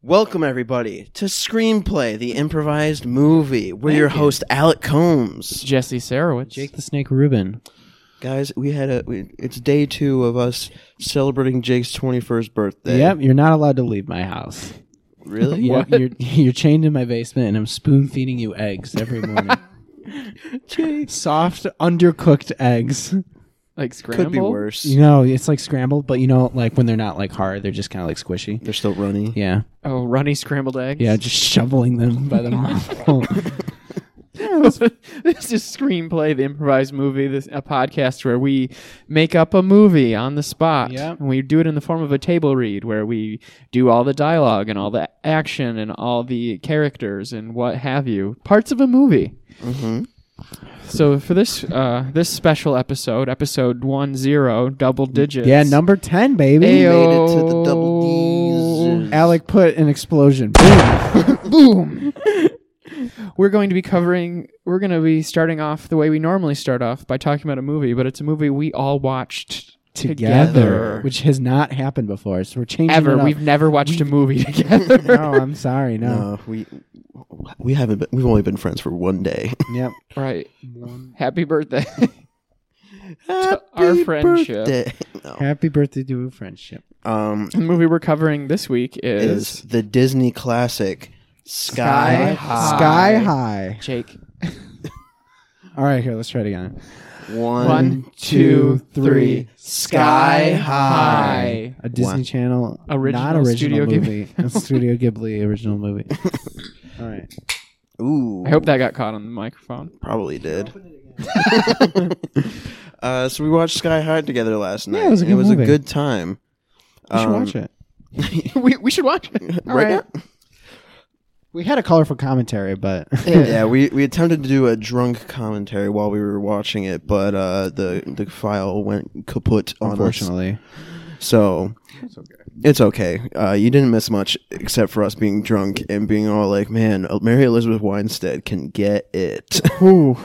Welcome, everybody, to Screenplay, the improvised movie. We're your host, Alec Combs. Jesse Sarowitz. Jake the Snake Rubin. Guys, it's day 2 of us celebrating Jake's 21st birthday. Yep, you're not allowed to leave my house. Really? Yep, you're chained in my basement, and I'm spoon feeding you eggs every morning. Jake. Soft, undercooked eggs. Like scrambled? Could be worse. You know, it's like scrambled, but you know, like when they're not like hard, they're just kind of like squishy. They're still runny. Yeah, Oh, runny scrambled eggs? yeah, just shoveling them by the mouthful. This is Screenplay, the improvised movie, a podcast where we make up a movie on the spot. Yep. And we do it in the form of a table read where we do all the dialogue and all the action and all the characters and what have you. Parts of a movie. Mm-hmm. So for this this special episode 10, double digits. Yeah, number 10, baby. We made it to the double D's. Alec put an explosion. Boom. We're going to be starting off the way we normally start off by talking about a movie, but it's a movie we all watched together. Which has not happened before, so we're changing Ever. it up. We've never watched a movie together. No, I'm sorry, no. No, we haven't been, we've only been friends for one day. Yep. Right. Happy birthday. Happy our friendship. birthday. No. Happy birthday to a friendship. The movie we're covering this week Is is the Disney classic Sky High. Sky High. Jake. All right, here, let's try it again. 1, 2, 3. Sky High. A Disney Channel not Original original Studio movie. A Studio Ghibli original movie. All right. Ooh. I hope that got caught on the microphone. Probably did. So we watched Sky High together last night. it was a good movie. a good time. You should watch it. we should watch it. All Right? We had a colorful commentary, but Yeah, we attempted to do a drunk commentary while we were watching it, but the file went kaput on us. unfortunately. So it's okay. You didn't miss much except for us being drunk and being all like, "Man, Mary Elizabeth Winstead can get it." Ooh.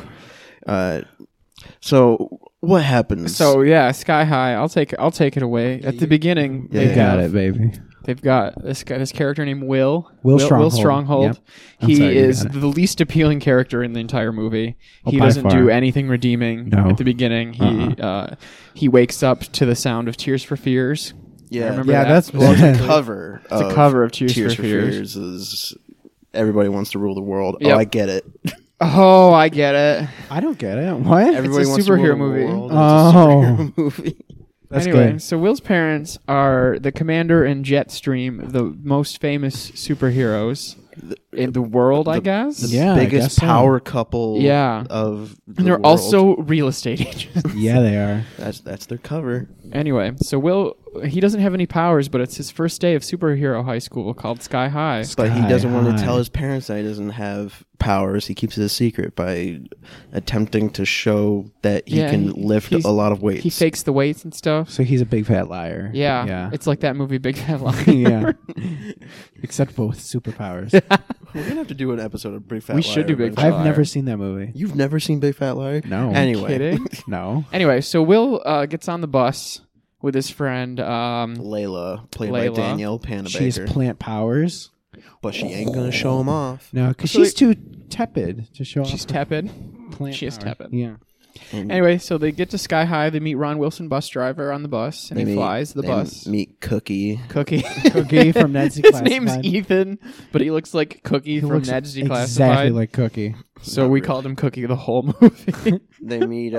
So what happens? So yeah, Sky High. I'll take it away. At the beginning, Yeah, You they got have- it, baby. They've got this character named Will Stronghold. Stronghold. Yep. I'm He sorry, you is got it. the least appealing character in the entire movie. Oh, He by doesn't far. do anything redeeming No. at the beginning. He wakes up to the sound of Tears for Fears. yeah, remember Yeah, that? that's well, it's a cover. It's a cover of Tears for Fears. Is Everybody Wants to Rule the World. Yep. Oh, I get it. Oh, I get it. I don't get it. What? Everybody a wants to rule superhero the movie. world. Oh. It's a superhero movie. That's Anyway, good. so Will's parents are the Commander and Jetstream, the most famous superheroes in the world, I guess. The Yeah, I biggest guess so. power couple Yeah. of the And they're world. also real estate agents. Yeah, they are. That's their cover. Anyway, so Will, he doesn't have any powers, but it's his first day of superhero high school called Sky High. But he Sky doesn't want to High. tell his parents that he doesn't have powers. He keeps it a secret by attempting to show that he Yeah, can lift he's- a lot of weights. He fakes the weights and stuff. So he's a big fat liar. Yeah, Yeah. it's like that movie Big Fat Liar. yeah. Except for with superpowers. We're gonna have to do an episode of Big Fat We Liar. should do Big eventually. Fat I've never Liar. seen that movie. You've never seen Big Fat Liar? No. Anyway, Kidding? No. Anyway, so Will gets on the bus with his friend. Layla, played by Layla. Danielle She has Panabaker, plant powers. but she ain't gonna show him off. No, because So she's too tepid to show She's off her tepid. plant she is power. tepid. Yeah. And Anyway, so they get to Sky High. They meet Ron Wilson, bus driver, on the bus, and he flies the they bus. Meet Cookie. Cookie. Cookie from Ned's His Declassified. name's Ethan, but he looks like Cookie He from looks Ned's Declassified. exactly like Cookie. So Not we really. called him Cookie the whole movie. They meet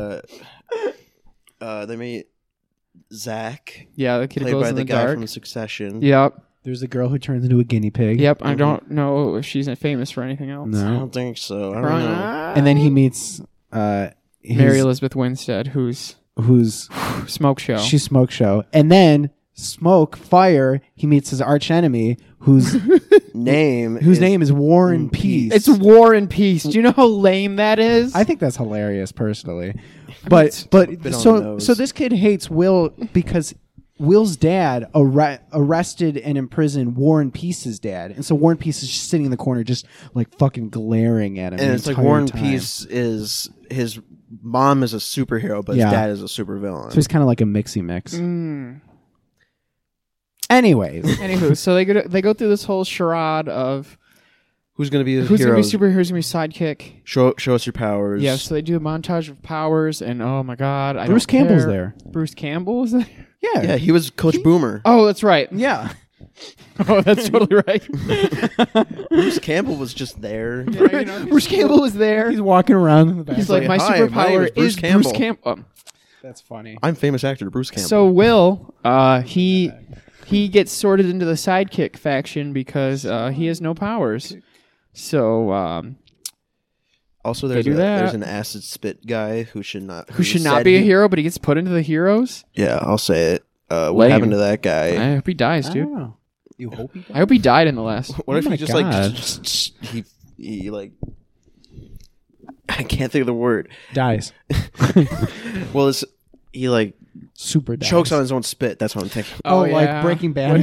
Zach, Yeah, the kid who played goes by in the the guy dark. from Succession. Yep. There's a girl who turns into a guinea pig. Yep. I don't know if she's famous for anything else. I No. don't think so. I don't know. And then he meets Mary Elizabeth Winstead, who's who's Smoke Show. she's Smoke Show. And then Smoke Fire, he meets his arch enemy whose Whose whose name is War and Peace. It's War and Peace. Do you know how lame that is? I think that's hilarious personally. it's But a bit on the so nose. this kid hates Will because Will's dad arrested and imprisoned War and Peace's dad. And so War and Peace is just sitting in the corner just like fucking glaring at him. and the it's like entire War and time. Peace is his mom is a superhero, but Yeah. his dad is a supervillain. So he's kind of like a mixy mix. Mm. Anyways, Anywho, so they go through this whole charade of Who's gonna be the who's hero? going to be superhero, who's going to be sidekick. Show us your powers. Yeah, so they do a montage of powers, and oh my god, I Bruce don't Campbell's care. there. Bruce Campbell is there? Yeah, he was Coach Boomer. Oh, that's right. Yeah. Oh, that's totally right. Bruce Campbell was just there. Bruce Campbell was there. He's walking around in the back. He's like, my "Hi, my name superpower is Bruce is Campbell." Bruce Campbell. That's funny. I'm famous actor Bruce Campbell. So Will, he gets sorted into the sidekick faction because he has no powers. So also, they do that. there's an acid spit guy who should not be a hero, but he gets put into the heroes. Yeah, I'll say it. What Lame. happened to that guy? I hope he dies, I dude. don't know. You hope he I hope he died in the last. What if my he just God. like he like I can't think of the word. dies. Well, he like Super dies. chokes on his own spit. That's what I'm thinking. Oh, yeah. like Breaking Bad.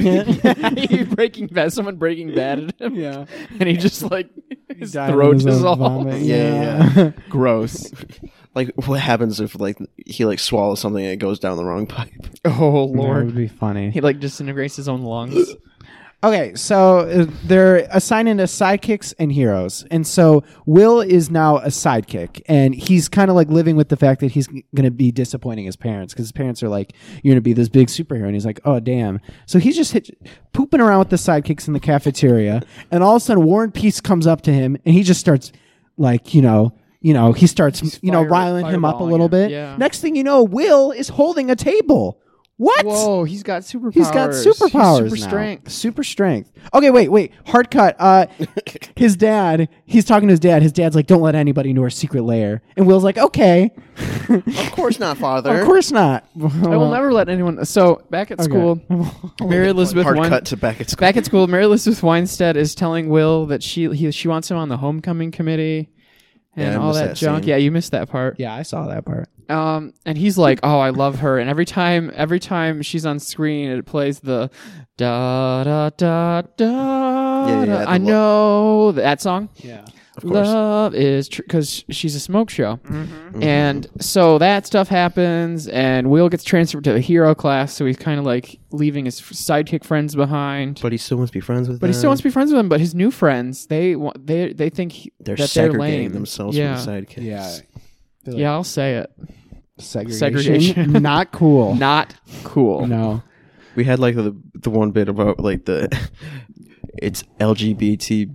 Someone Breaking Bad him. Yeah. And he just like his Died throat in his is own all vomit. Yeah. gross. Like, what happens if like he like swallows something and it goes down the wrong pipe? Oh That would Lord. be funny. He like disintegrates his own lungs. Okay, so they're assigning us sidekicks and heroes. And so Will is now a sidekick. And he's kind of like living with the fact that he's going to be disappointing his parents because his parents are like, you're going to be this big superhero. And he's like, oh, damn. So he's just pooping around with the sidekicks in the cafeteria. And all of a sudden, War and Peace comes up to him and he just starts like, he starts, riling him up a fireballing little him, bit. yeah. Next thing you know, Will is holding a table. What? Whoa, he's got superpowers. He's got superpowers. Super now. strength. Super strength. Okay, wait. Hard cut. His dad. He's talking to his dad. His dad's like, "Don't let anybody into our secret lair." And Will's like, "Okay, Of course not, father. of course not." I will never let anyone. So back at school, Mary Elizabeth Hard cut to back at school. Back at school, Mary Elizabeth Weinstead is telling Will that she wants him on the homecoming committee and Yeah, I all missed that that junk. scene. Yeah, you missed that part. Yeah, I saw that part. And he's like, "Oh, I love her." And every time she's on screen, it plays the da da da da. Yeah, da. the I know that song. Yeah. Of course. Love is because she's a smoke show, and so that stuff happens, and Will gets transferred to the hero class, so he's kind of like leaving his sidekick friends behind. But he still wants to be friends with them. But he still wants to be friends with them. But his new friends, they think They're that they're segregating lame. themselves Yeah, from the sidekicks. Yeah. yeah, I'll say it. Segregation. Not cool. Not cool. No. We had like the one bit about like the it's LGBT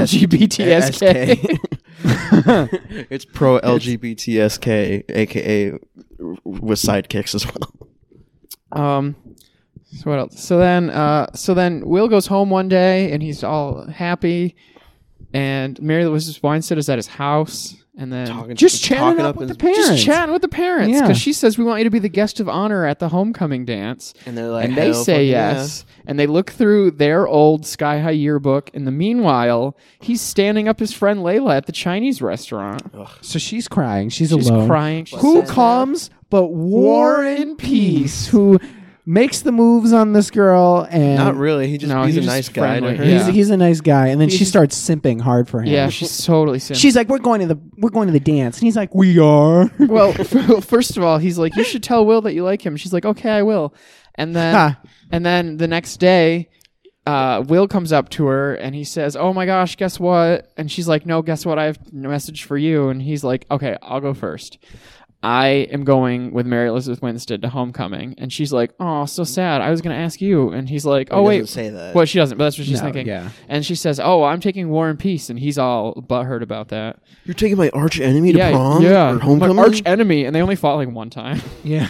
LGBTSK. It's pro LGBTSK, aka with sidekicks as well. So what else? So then Will goes home one day and he's all happy, and Mary Elizabeth Weinstead is at his house, and then Just chatting up with the parents. just chatting with the parents Yeah. because she says, "We want you to be the guest of honor at the homecoming dance." And they're like, And they "Hell say fucking yes. And they look through their old Sky High yearbook. In the meanwhile, he's standing up his friend Layla at the Chinese restaurant. So she's crying. She's She's alone. crying. She's Who sad. comes but War and Peace, who makes the moves on this girl, and Not really. He's a just nice guy to friendly. her. Yeah. he's a nice guy. And then she He's- starts simping hard for him. Yeah, she's totally simple. She's like, we're going to the dance, and he's like, we are. Well, first of all, he's like, "You should tell Will that you like him." She's like, "Okay, I will." And then, Ha. and then the next day, Will comes up to her and he says, "Oh my gosh, guess what?" And she's like, "No, guess what? I have a message for you." And he's like, "Okay, I'll go first. I am going with Mary Elizabeth Winstead to homecoming." And she's like, "Oh, so sad. I was going to ask you." And he's like, He "Oh wait, doesn't say that. well, she doesn't, but that's what she's No, thinking." yeah. And she says, "Oh, I'm taking War and Peace," and he's all butthurt about that. You're taking my arch enemy to Yeah, prom yeah, or homecoming? my arch enemy, and they only fought like one time. Yeah.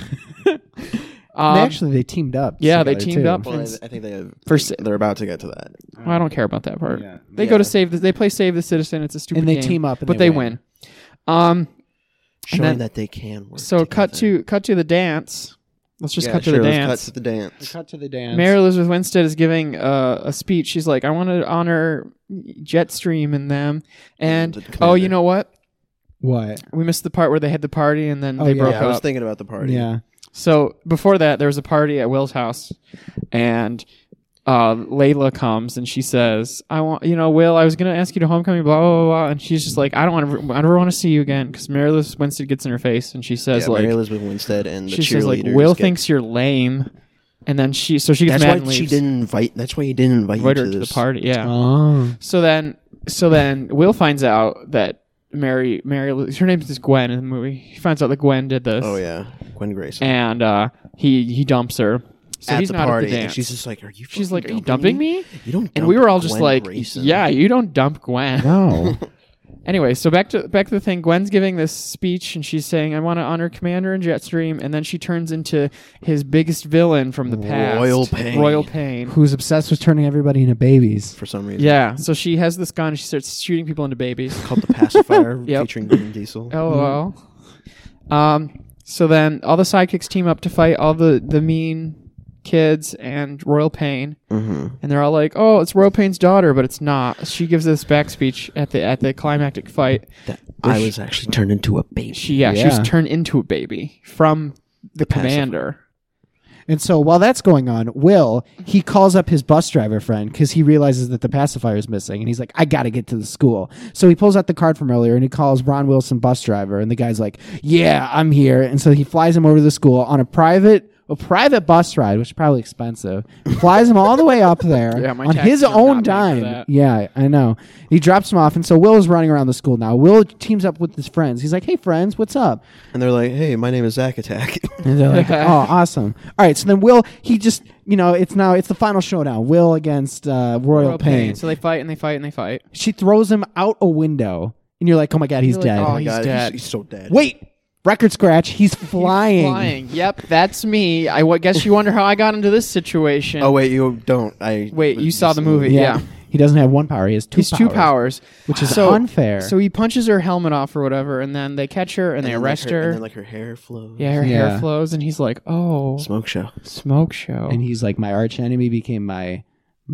Um, Actually, they teamed up. yeah, they together, teamed too. up. Well, I think For they're about to get to that. I don't care about that part. Yeah. They Yeah. go to they play Save the Citizen. It's a stupid And they game, team up and but they they win. win. Showing then- that they can work So cut together. to the dance. Let's just Yeah, cut to sure, the let's dance. cut to the dance. They cut to the dance. Mary Elizabeth Winstead is giving a speech. She's like, "I want to honor Jetstream and them." And The oh, commander. you know what? What? We missed the part where they had the party and then Oh, they yeah. broke Yeah, I was up. thinking about the party. Yeah. So before that, there was a party at Will's house, and Layla comes and she says, "I want, Will, I was gonna ask you to homecoming, blah blah blah,", blah. And she's just like, "I never want to see you again," because Mary Elizabeth Winstead gets in her face and she says Yeah, like, Mary Elizabeth Winstead and the she says like, cheerleaders "Will get- thinks you're lame." And then she gets That's mad why and leaves. she didn't invite. That's why he didn't invite you Invite to her to the this party. Yeah. Oh. So then Will finds out that Mary, her name is Gwen in the movie. He finds out that Gwen did this. Oh yeah, Gwen Grayson And he dumps her. So at he's the not party. at the And dance. she's just like, "Are you?" She's fucking like, "Are you dumping me?" You don't. And dump we were all just Gwen like, Grayson. "Yeah, you don't dump Gwen." No. Anyway, so back to the thing. Gwen's giving this speech and she's saying, "I want to honor Commander and Jetstream," and then she turns into his biggest villain from the past, Royal Pain. Royal Pain. Who's obsessed with turning everybody into babies. for some reason. Yeah, so she has this gun and she starts shooting people into babies. Called the pacifier, Yep. featuring Vin Diesel. LOL. So then all the sidekicks team up to fight all the mean kids and Royal Pain, Mm-hmm. and they're all like, "Oh, it's Royal Pain's daughter," but it's not. She gives this back speech at the climactic fight. That I was actually turned into a baby. She was Yeah. turned into a baby from the pacifier. commander. And so while that's going on, Will, he calls up his bus driver friend because he realizes that the pacifier is missing. And he's like, I got to get to the school. So he pulls out the card from earlier and he calls Ron Wilson, bus driver. And the guy's like, yeah, I'm here. And so he flies him over to the school on a private bus ride, which is probably expensive. Flies him all the way up there Yeah, my on taxes his are own not paying for dime. that. Yeah, I know. He drops him off. And so Will is running around the school now. Will teams up with his friends. He's like, hey, friends, what's up? And they're like, "Hey, my name is Zack Attack." And they're like, oh, awesome. All right. So then Will, he just, it's the final showdown. Will against Royal Pain. So they fight and they fight and they fight. She throws him out a window. And you're like, oh my God, he's You're like, dead. oh, my he's God, dead. He's so dead. Wait. Record scratch. He's flying. Flying. Yep, that's me. I guess you wonder how I got into this situation. Oh wait, you don't. Wait, you saw the movie. Yeah. He doesn't have one power. He has two He's two powers. which is So- unfair. So he punches her helmet off or whatever, and then they catch her and they then, arrest like, her. And then like her hair flows. Yeah, her Yeah. hair flows, and he's like, "Oh, Smoke show. smoke show." and he's like, my arch enemy became my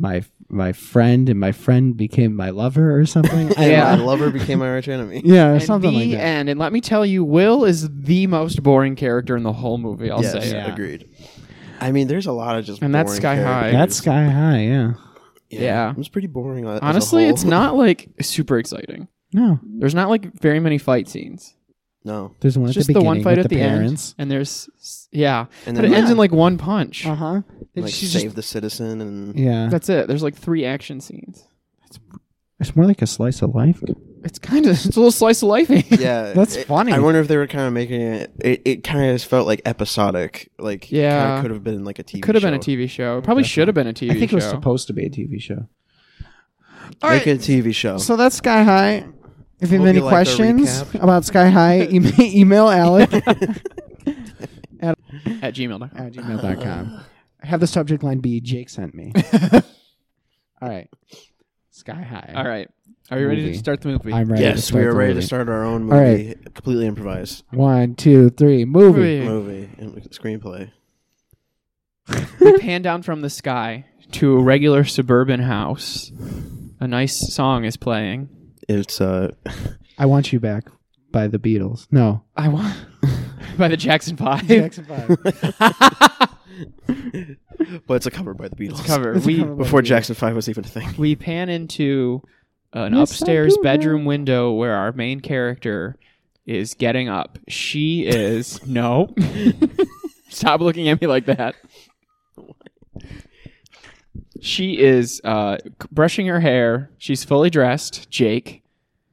friend, and my friend became my lover or something. Yeah. My lover became my arch enemy. Yeah, or And something the like that. end. And let me tell you, Will is the most boring character in the whole movie. I'll Yes, say. Yeah. agreed. I mean, there's a lot of just And that's boring Sky High. characters. That's Sky High, yeah. Yeah. It was pretty boring. As a Honestly, whole. it's not like super exciting. No, There's not like very many fight scenes. No. there's one It's at just the the beginning one fight with at the the parents. end, and there's yeah, And but then it ends like- in like one punch. Uh-huh. Like save the citizen and Yeah. That's it. There's like 3 action scenes. It's more like a slice of life. It's a little slice of life. yeah, That's funny. I wonder if they were kind of making it. It kind of felt like episodic. Like Yeah. could have been like a TV. Could have been a show. TV show. It probably should have been a TV I think show. it was supposed to be a TV show. Make it a TV show. So that's Sky High. If you Hope have any you liked our questions recap. about Sky High, email Alec at gmail.com. at gmail.com. Have the subject line be Jake sent me. All right. Sky High. All right. Are you ready Movie. to start the movie? I'm ready. to Yes, start we are the ready to movie. start our own All movie. Completely improvised 1, 2, 3. Movie. movie and screenplay. We pan down from the sky to a regular suburban house. A nice song is playing. It's I Want You Back by the Beatles. No. I want by the Jackson 5. Jackson 5. but it's a cover by the Beatles. Cover. It's a We cover. Before Jackson 5 was even a thing. we pan into an Yes, I upstairs do bedroom window where our main character is getting up. She is no. Stop looking at me like that. She is brushing her hair. She's fully dressed, Jake.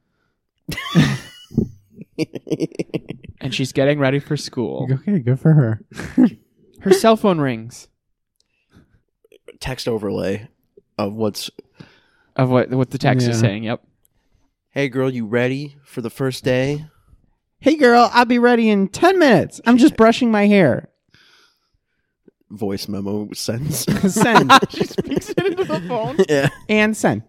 And she's getting ready for school. Okay, good for her. Her cell phone rings. Text overlay of what's. Of what the text is Yeah. saying. Yep. Hey girl, you ready for the first day? Hey, girl, I'll be ready in 10 minutes. I'm just brushing my hair. Voice memo sends. Send. She speaks it into the phone. yeah. And send.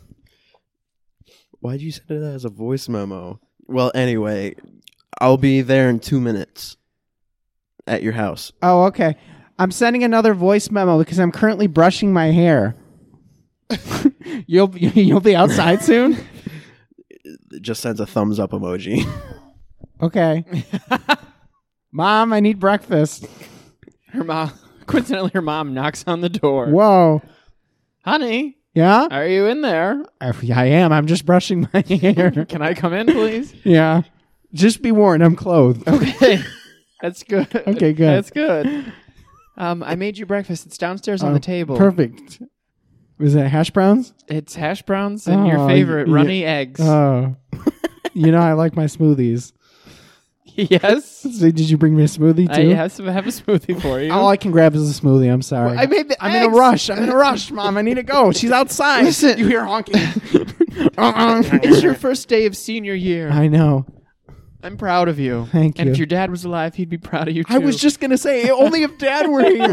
Why'd you send it as a voice memo? Well, anyway, I'll be there in 2 minutes at your house. Oh, okay. I'm sending another voice memo because I'm currently brushing my hair. You'll be outside soon? It just sends a thumbs up emoji. Okay. Mom, I need breakfast. Her mom, coincidentally, her mom knocks on the door. Whoa. Honey, Yeah? are you in there? I am. I'm just brushing my hair. Can I come in, please? Yeah. Just be warned, I'm clothed. Okay. That's good. Okay, good. That's good. I made you breakfast. It's downstairs on the table. Perfect. Was that hash browns? It's hash browns and your favorite runny eggs. Oh. I like my smoothies. Yes. So did you bring me a smoothie too? I have a smoothie for you. All I can grab is a smoothie. I'm sorry. I made the I'm in a rush, Mom. I need to go. She's outside. Listen. You hear honking. It's your first day of senior year. I know. I'm proud of you. Thank And you. if your dad was alive, he'd be proud of you too. I was just going to say, only if Dad were here.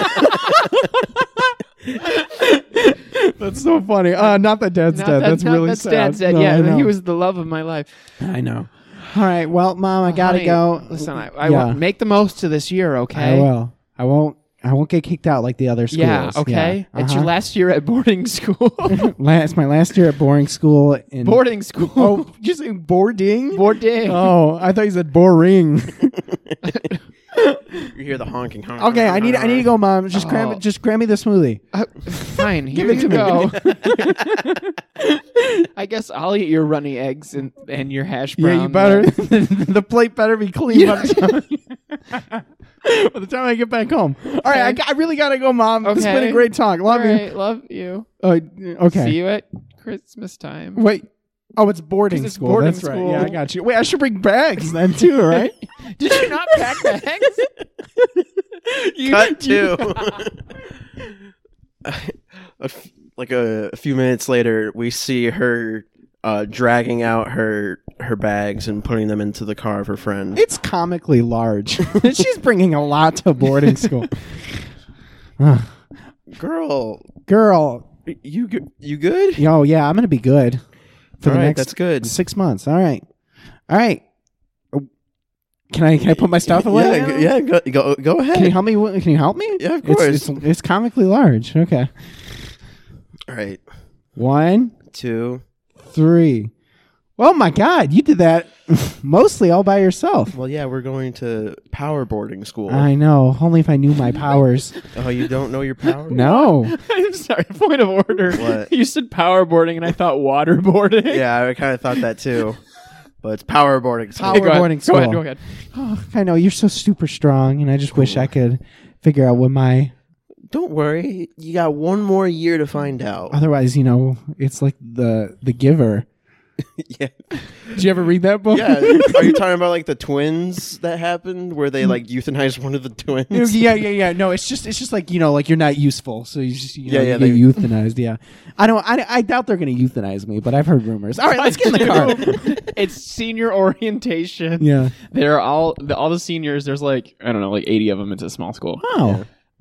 That's so funny. Not that Dad's dead. That's really sad. Dad's dead. No, Yeah, I know. he was the love of my life. I know. All right. Well, Mom, I got to Honey, go. Listen, I want make the most of this year, okay? I will. I won't get kicked out like the other schools. Yeah, okay. Yeah. It's your last year at boarding school. It's my last year at boarding school. Boarding school. Oh, did you say boarding? Boarding. Oh, I thought you said boring. You hear the honking. Okay, I need to go, Mom. Just grab me the smoothie. Fine, here you go. I guess I'll eat your runny eggs and your hash brown. Yeah, you better. The plate better be clean by the time I get back home. All right, I really gotta go, Mom. Okay. It's been a great talk. Love All you. right, love you. Okay. See you at Christmas time. Wait. Oh, it's boarding 'Cause it's school. boarding That's right. school. Yeah, I got you. Wait, I should bring bags then too, right? Did you not pack bags? Cut two. A few minutes later, we see her dragging out her bags and putting them into the car of her friend. It's comically large. She's bringing a lot to boarding school. Girl, you good? Oh yeah, I'm gonna be good for the All right, next that's good. 6 months. All right. Can I put my stuff away? Yeah, go ahead. Can you help me? Can you help me? Yeah, of course. It's comically large. Okay. All right. 1, 2. 3. Oh my God, you did that mostly all by yourself. Well, yeah, we're going to power boarding school. I know. Only if I knew my powers. Oh, you don't know your power? No. I'm sorry, point of order. What? You said power boarding and I thought waterboarding. Yeah, I kind of thought that too. But it's power boarding school. Power boarding school. Go ahead. Oh, I know you're so super strong, and I just wish I could figure out what my. Don't worry, you got one more year to find out. Otherwise, it's like the Giver. Yeah. Did you ever read that book? Yeah. Are you talking about like the twins that happened where they like euthanized one of the twins? Yeah. No, it's just like like you're not useful, so you just you get they- euthanized. Yeah, I doubt they're gonna euthanize me, but I've heard rumors. All right, let's get in the car. It's senior orientation. Yeah. They're all the seniors. There's like 80 of them. It's a small school. Oh.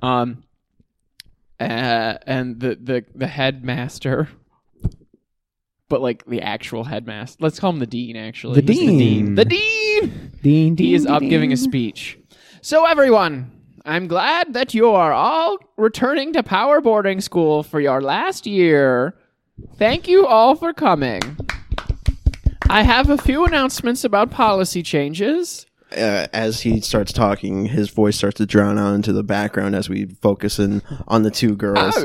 And the headmaster, but like the actual headmaster. Let's call him the dean. Actually, The He's dean. The dean. Dean. He is up giving a speech. So everyone, I'm glad that you are all returning to power boarding school for your last year. Thank you all for coming. I have a few announcements about policy changes. As he starts talking, his voice starts to drown out into the background as we focus in on the two girls.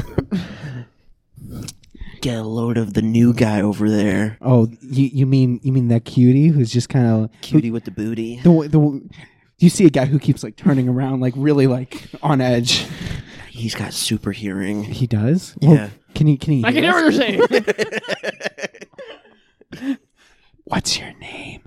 Get a load of the new guy over there. Oh, you mean that cutie who's just kind of Cutie with the booty. You see a guy who keeps like turning around, like really like on edge. He's got super hearing. He does. Yeah. Well, can he? I can hear what you're saying. What's your name?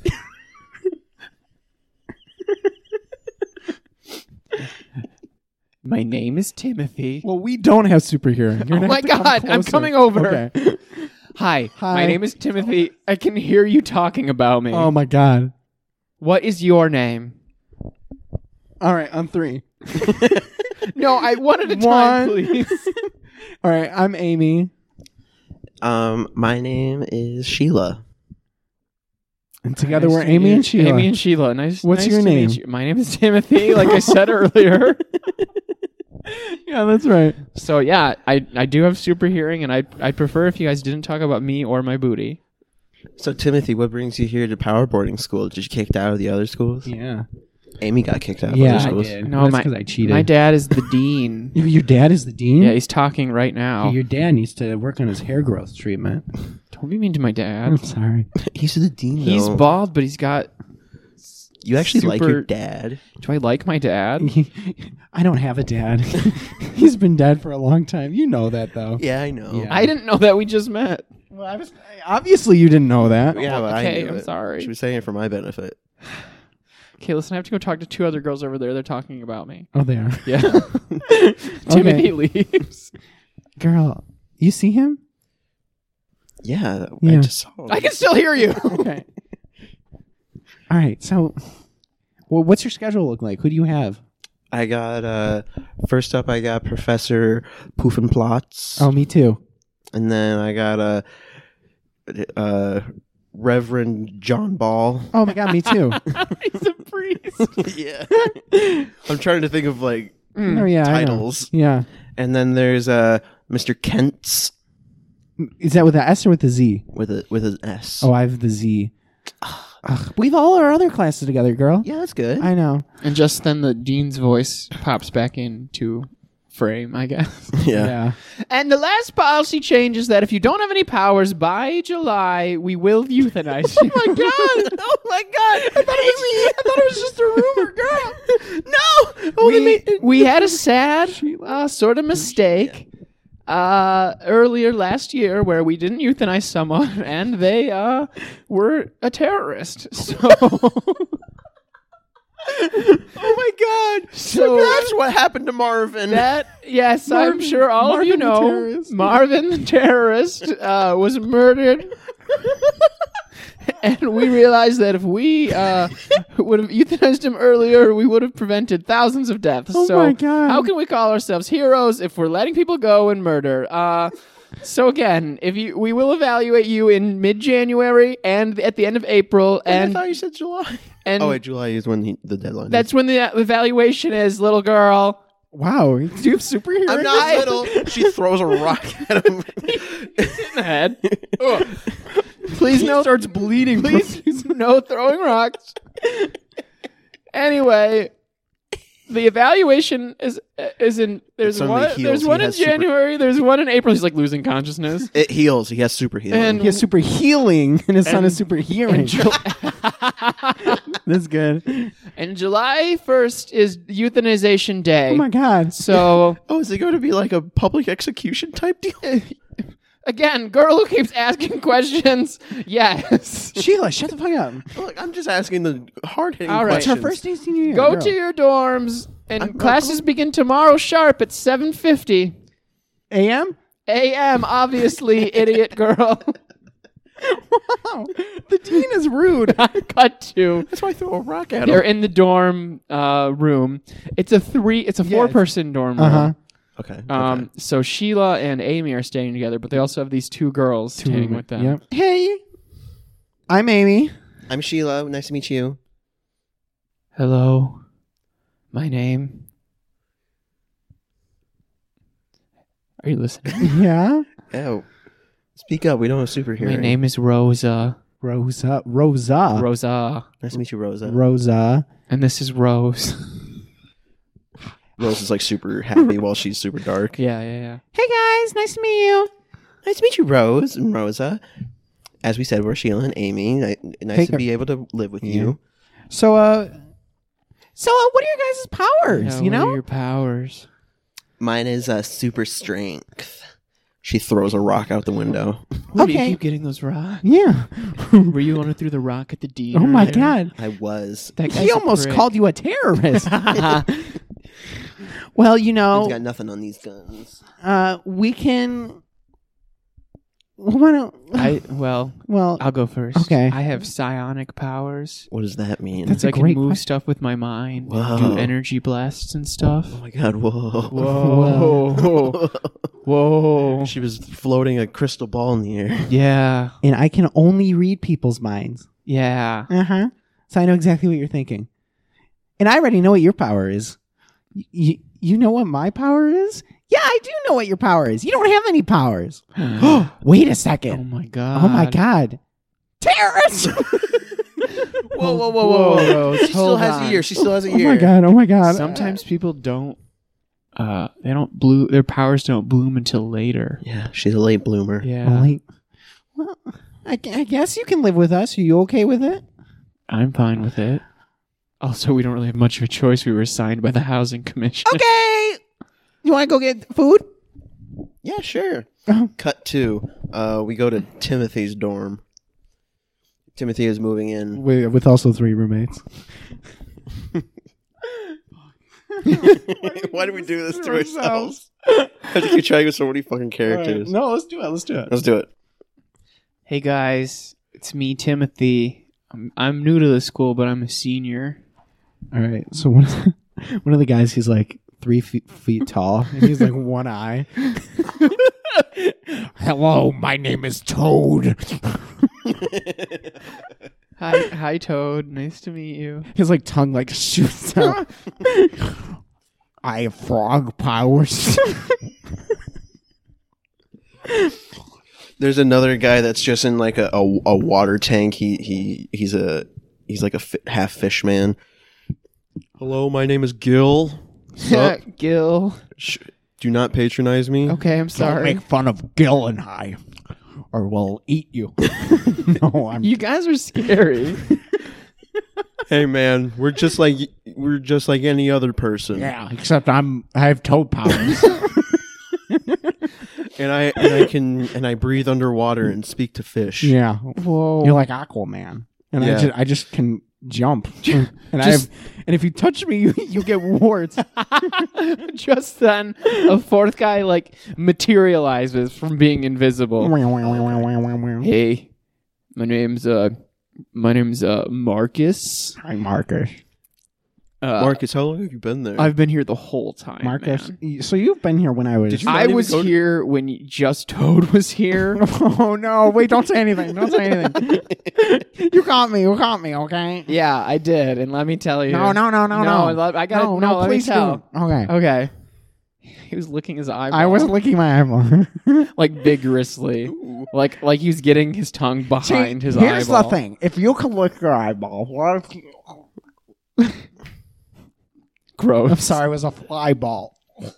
My name is Timothy. Well, we don't have super hearing. You're Oh gonna my have to come God, I'm closer. coming over. Okay. Hi, Hi. my name is Timothy. I can hear you talking about me. Oh my God. What is your name? All right, on 3. No, I wanted a One. time, please. All right, I'm Amy, My name is Sheila. and together Nice we're to Amy meet and you. Sheila. Amy and Sheila. Nice. What's nice your to meet name? you. My name is Timothy, like I said earlier. Yeah, that's right. So yeah, I do have super hearing, and I'd prefer if you guys didn't talk about me or my booty. So, Timothy, what brings you here to power boarding school? Did you kicked out of the other schools? Yeah. Amy got kicked out of Yeah, other I schools. did. No, That's my 'cause I cheated. My dad is the dean. Your dad is the dean? Yeah, he's talking right now. Your dad needs to work on his hair growth treatment. Don't be mean to my I'm dad. sorry. He's the dean, He's though. bald, but he's got You actually like your Super- dad. Do I like my dad? I don't have a dad. He's been dead for a long time. You know that, though. Yeah, I know. Yeah. I didn't know that we just met. Well, obviously you didn't know that. Yeah, but Okay, I knew I'm it. sorry. She was saying it for my benefit. Okay, listen, I have to go talk to 2 other girls over there. They're talking about me. Oh, they are. Yeah. Timothy leaves. Girl, you see him? Yeah, I Yeah. just saw. I can still hear you. Okay. All right. So, well, what's your schedule look like? Who do you have? I got first up. I got Professor Poofenplotz, Oh, me too. and then I got Reverend John Ball. Oh my God, me too. He's a priest. Yeah, I'm trying to think of like Oh yeah, I know. titles, Yeah. and then there's Mr. Kent's Is that with the S or with the Z? with an S. Oh, I have the Z. Ugh, we've all our other classes together, girl. yeah, that's good. I know. And just then the dean's voice pops back into frame, I guess. yeah. And the last policy change is that if you don't have any powers by July, we will euthanize you. Oh my god! Oh my god! I thought it was just a rumor, girl. No, we had a sad sort of mistake earlier last year where we didn't euthanize someone and they were a terrorist. So Oh my god! So that's what happened to Marvin. yes, I'm Marvin- sure all of you Marvin the know terrorist. Marvin the terrorist was murdered. And we realized that if we would have euthanized him earlier, we would have prevented thousands of deaths. Oh so my God. how can we call ourselves heroes if we're letting people go and murder? So again, we will evaluate you in mid-January and at the end of April, I and thought you said July. and Oh wait, July is when the deadline. that's when the evaluation is, little girl. Wow. Do you have superhero? I'm not little. She throws a rock at him. In the head. Ugh. Please no. starts bleeding. Please no throwing rocks. Anyway, the evaluation is in. There's suddenly one. heals. There's He one in has super- January. There's one in April. He's like losing consciousness. It heals. He has super healing. And He has super healing, and his son is super hearing. That's good. And July 1st is euthanization day. Oh my God. So oh, is it going to be like a public execution type deal? again, girl who keeps asking questions. Yes. Sheila, shut the fuck up. Look, I'm just asking the hard hitting All right. It's her questions. first day senior year. Go girl. to your dorms, and I'm- classes begin tomorrow sharp at 7:50 AM? a.m. Obviously, idiot girl. Wow. The dean is rude. Cut to. That's why I throw a rock at They're him. in the dorm room. It's a 4-person dorm room. Uh-huh. Okay. So Sheila and Amy are staying together, but they also have these 2 girls staying with them. Yep. Hey, I'm Amy. I'm Sheila. Nice to meet you. Hello, my name. Are you listening? Yeah. Oh, speak up. We don't have super My hearing. name is Rosa. Rosa. Rosa. Nice to meet you, Rosa. Rosa. And this is Rose. Rose is like super happy while she's super dark. Yeah. Hey guys, nice to meet you. Nice to meet you, Rose and Rosa. As we said, we're Sheila and Amy. Nice Hey, to be able to live with you. So, what are your guys' powers? Yeah, you what know? are your powers? Mine is super strength. She throws a rock out the window. Where do you Okay. keep getting those rocks? Yeah. Were you the one who threw the rock at the dean? Oh my earlier? God. I was. That He guy's a almost prick. called you a terrorist. Well, you He's know, got nothing on these guns. we can. Why don't? Well, I'll go first. Okay. I have psionic powers. What does that mean? That's So a I can great move question. stuff with my mind. Whoa. Do energy blasts and stuff. Oh my god, whoa. Whoa. Whoa. She was floating a crystal ball in the air. Yeah. and I can only read people's minds. Yeah. So I know exactly what you're thinking, and I already know what your power is. You know what my power is? Yeah, I do know what your power is. You don't have any powers. Wait a Oh second. my god. Oh my God. Terrorists! Whoa, Rose, She still hold has on. a year. She still has a Oh year. my God. Oh my God. Sometimes people don't they don't bloom, their powers don't bloom until later. Yeah, she's a late bloomer. Yeah. Only, well, I guess you can live with us. Are you okay with it? I'm fine with it. Also, we don't really have much of a choice. We were assigned by the housing commission. Okay. You want to go get food? Yeah, sure. Oh. Cut 2. We go to Timothy's dorm. Timothy is moving in. With also 3 roommates. Why do we do this to ourselves? I have to keep track of so many fucking characters. Right. No, let's do it. Let's do it. Hey guys, it's me, Timothy. I'm new to the school, but I'm a senior. All right. So one of the guys, he's like 3 feet tall, and he's like one eye. Hello, my name is Toad. Hi, Toad. Nice to meet you. His like tongue like shoots out. I have frog powers. There's another guy that's just in like a water tank. He's like a half fish man. Hello, my name is Gil. Sup? Gil. Do not patronize me. Okay, I'm Don't sorry. make fun of Gil and I, or we'll eat you. No, I'm. You guys are scary. Hey man, we're just like any other person. Yeah, except I have toad powers. And I breathe underwater and speak to fish. Yeah. Whoa. You're like Aquaman, and Yeah. I just can jump, and and if you touch me, you get warts. Just then, a 4th guy like materializes from being invisible. Hey, my name's Marcus. Hi, Marcus. Marcus, how long have you been there? I've been here the whole time, Marcus. man. So you've been here when I was. Did you- I even was go to- here when just Toad was here. Oh no! Wait! Don't say anything. Don't say anything. You caught me. Okay. Yeah, I did, and let me tell you. No. I got No, let please me tell. don't. Okay. Okay. He was licking his eyeball. I was licking my eyeball. like vigorously, Ooh. like he was getting his tongue behind his here's eyeball. the thing: if you can lick your eyeball, what if you... Gross. I'm sorry, it was a fly ball.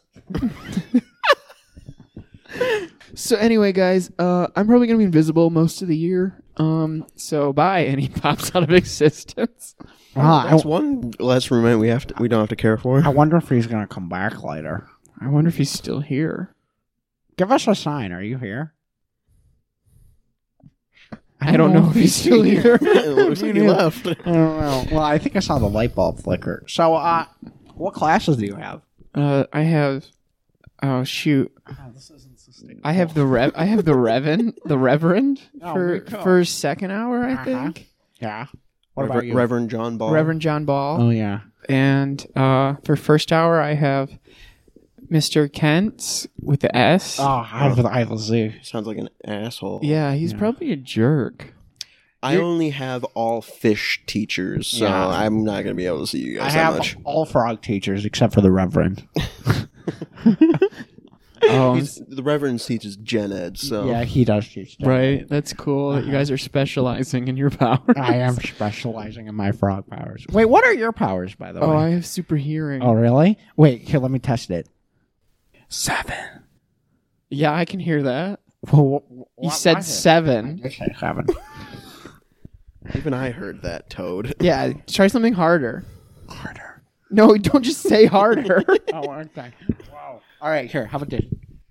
So anyway, guys, I'm probably gonna be invisible most of the year. So bye, and he pops out of existence. That's one less roommate we don't have to care for. I wonder if he's gonna come back later. I wonder if he's still here. Give us a sign. Are you here? I don't know if he's still here. It looks like he left. I don't know. Well, I think I saw the light bulb flicker. So, what classes do you have? I have. Oh shoot! This isn't sustainable. I have the Reverend Oh, for me too. for second hour, I Uh-huh. think. Yeah. What about you? Reverend John Ball. Reverend John Ball. Oh yeah. And for first hour, I have Mr. Kent with the S. Oh, I have a Z. Sounds like an asshole. Yeah, he's probably a jerk. I only have all fish teachers, so Yeah. I'm not going to be able to see you I guys that have much. all frog teachers except for the Reverend. Oh, The Reverend teaches gen ed, so Yeah, he does teach that. right. That's cool that you guys are specializing in your powers. I am specializing in my frog powers. Wait, what are your powers, by the Oh, way? I have super hearing. Oh, really? Wait, here, let me test it. 7. Yeah, I can hear that. Well, You said 7. I said 7. even I heard that, Toad. Yeah, try something harder. Harder. No, don't just say harder. Oh, okay. Wow. All right, here, how about this?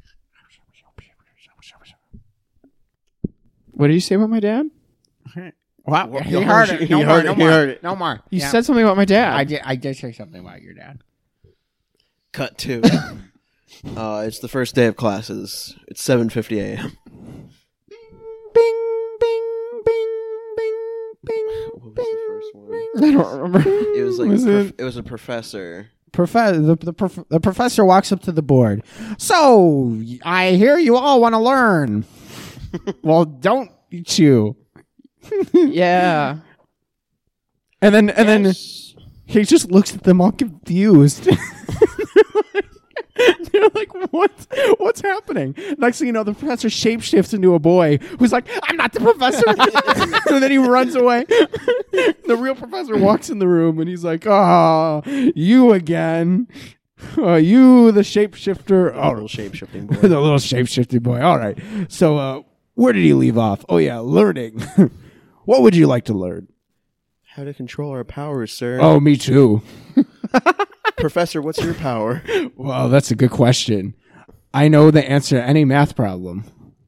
What did you say about my dad? Wow, Well, he he heard heard it. it. No He more, heard no it. He more. heard it. No more. You Yeah. said something about my dad. I did say something about your dad. Cut 2. It's the first day of classes. It's 7:50 a.m. Bing, bing, bing, bing, bing, What was the first one? I don't remember. It was like Was it? it was a professor. The professor walks up to the board. So, I hear you all want to learn. Well, don't you? Yeah. And then Yes. he just looks at them all confused. They're like, what's happening? Next thing you know, the professor shapeshifts into a boy who's like, I'm not the professor. And then he runs away. The real professor walks in the room and he's like, oh, you again. You, the shapeshifter. Oh, Oh, little shape-shifting boy. the little shapeshifting boy. All right. So, where did he leave off? Oh, yeah, learning. What would you like to learn? How to control our powers, sir. Oh, me too. Professor, what's your power? Well, that's a good question. I know the answer to any math problem.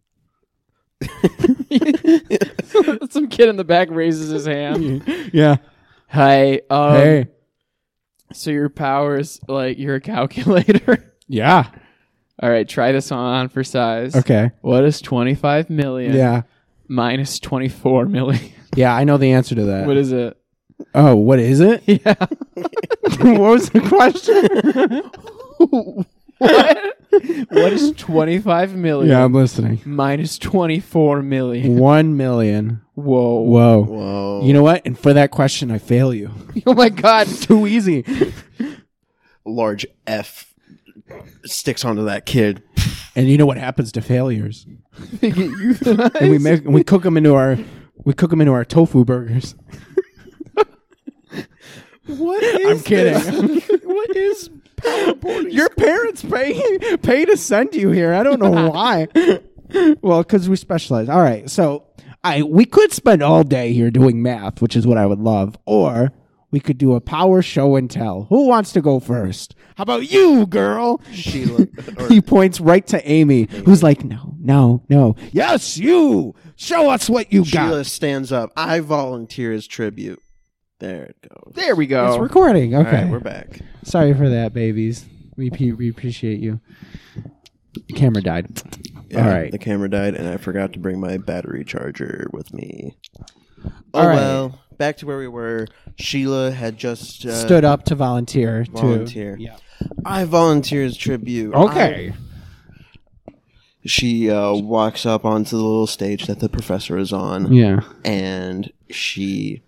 Some kid in the back raises his hand. Yeah. Hi. Hey. So your power is like you're a calculator. Yeah. All right, try this on for size. Okay. What is 25 million? Yeah. Minus 24 million. Yeah, I know the answer to that. What is it? Oh, what is it? Yeah. What was the question? What is 25 million? Yeah, I'm listening. Minus 24 million. 1 million. Whoa. Whoa. Whoa. You know what? And for that question, I fail you. Oh my God. Too easy. Large F sticks onto that kid. And you know what happens to failures? They get euthanized. And we cook them into our tofu burgers. What is I'm kidding. What is power boarding? Your parents pay to send you here. I don't know why. Well, because we specialize. All right, so we could spend all day here doing math, which is what I would love, or we could do a power show and tell. Who wants to go first? How about you, girl? Sheila. He points right to Amy, who's like, no. Yes, you. Show us what you Sheila got. stands up. I volunteer as tribute. There it goes. There we go. It's recording. All Okay. right, we're back. Sorry for that, babies. We appreciate you. The camera died. Yeah, All right. The camera died, and I forgot to bring my battery charger with me. All right. Well, back to where we were. Sheila had just Stood up to volunteer. volunteer. Yeah. I volunteer as tribute. Okay. She walks up onto the little stage that the professor is on. Yeah. And she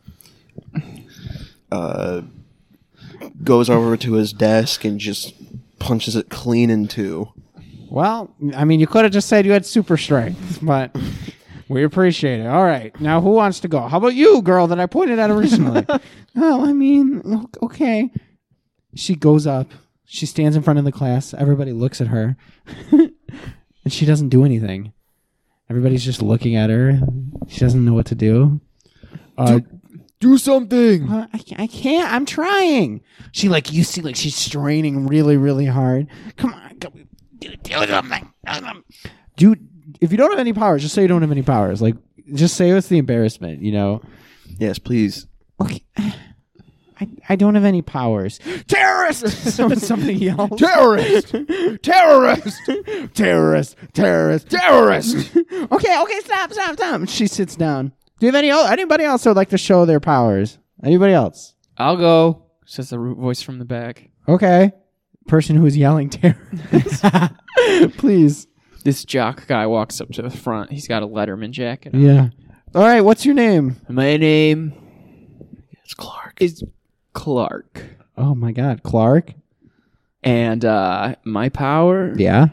goes over to his desk and just punches it clean in two. Well, I mean, you could have just said you had super strength, but we appreciate it. All right. Now, who wants to go? How about you, girl, that I pointed at originally? Oh, I mean, okay. She goes up. She stands in front of the class. Everybody looks at her. And she doesn't do anything. Everybody's just looking at her. She doesn't know what to do. Do something. I can't. I'm trying. She you see she's straining really, really hard. Come on. Do something. If you don't have any powers, just say you don't have any powers. Just say it's the embarrassment, Yes, please. Okay. I don't have any powers. Terrorist! Somebody yells. Terrorist. Terrorist. Terrorist. Terrorist. Terrorist. Okay, stop. She sits down. Do you have anybody else that would like to show their powers? Anybody else? I'll go, says the voice from the back. Okay. Person who is yelling terrorist. Please. This jock guy walks up to the front. He's got a Letterman jacket on. Yeah. All right, what's your name? My name It's Clark. is Clark. Oh my God, Clark. And my power... Yeah.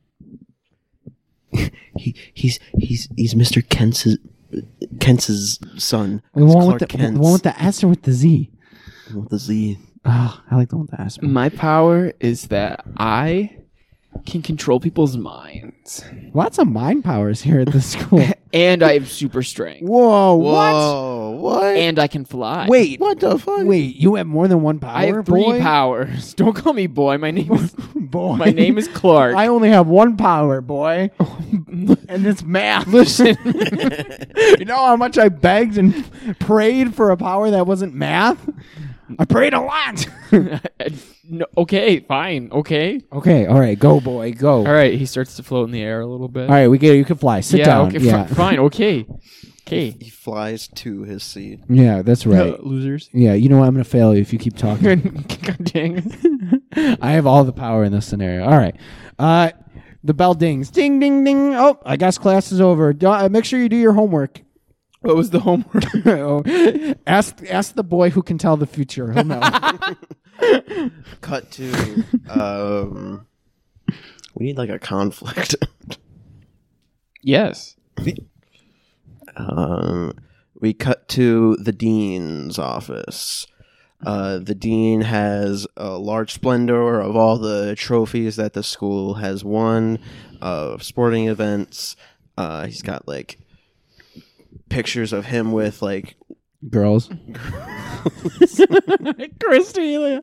He's Mr. Kentz's son. The It's one Clark with the Kent's. one with the S or with the Z? With the Z. Oh, I like the one with the S. My power is that I can control people's minds. Lots of mind powers here at the school. And I have super strength. Whoa, Whoa, what? And I can fly. Wait, What the fuck? wait, you have more than one power, I have 3 boy? powers. Don't call me boy. My name is Boy. my name is Clark. I only have one power, boy. And it's math. Listen. You know how much I begged and prayed for a power that wasn't math? I prayed a lot. No, okay, fine. Okay. Okay, all right, go, boy, go. All right, he starts to float in the air a little bit. All right, we get it. You can fly. Sit down. Okay, yeah, fine. Okay. Okay. He flies to his seat. yeah, that's right. Losers. Yeah, you know what? I'm gonna fail you if you keep talking. God dang it. I have all the power in this scenario. All right. The bell dings. Ding, ding, ding. Oh, I guess class is over. Make sure you do your homework. What was the homework? Ask the boy who can tell the future. He'll know. Cut to we need a conflict. Yes. We cut to the dean's office. The dean has a large splendor of all the trophies that the school has won, of sporting events. He's got pictures of him with Girls. Christina.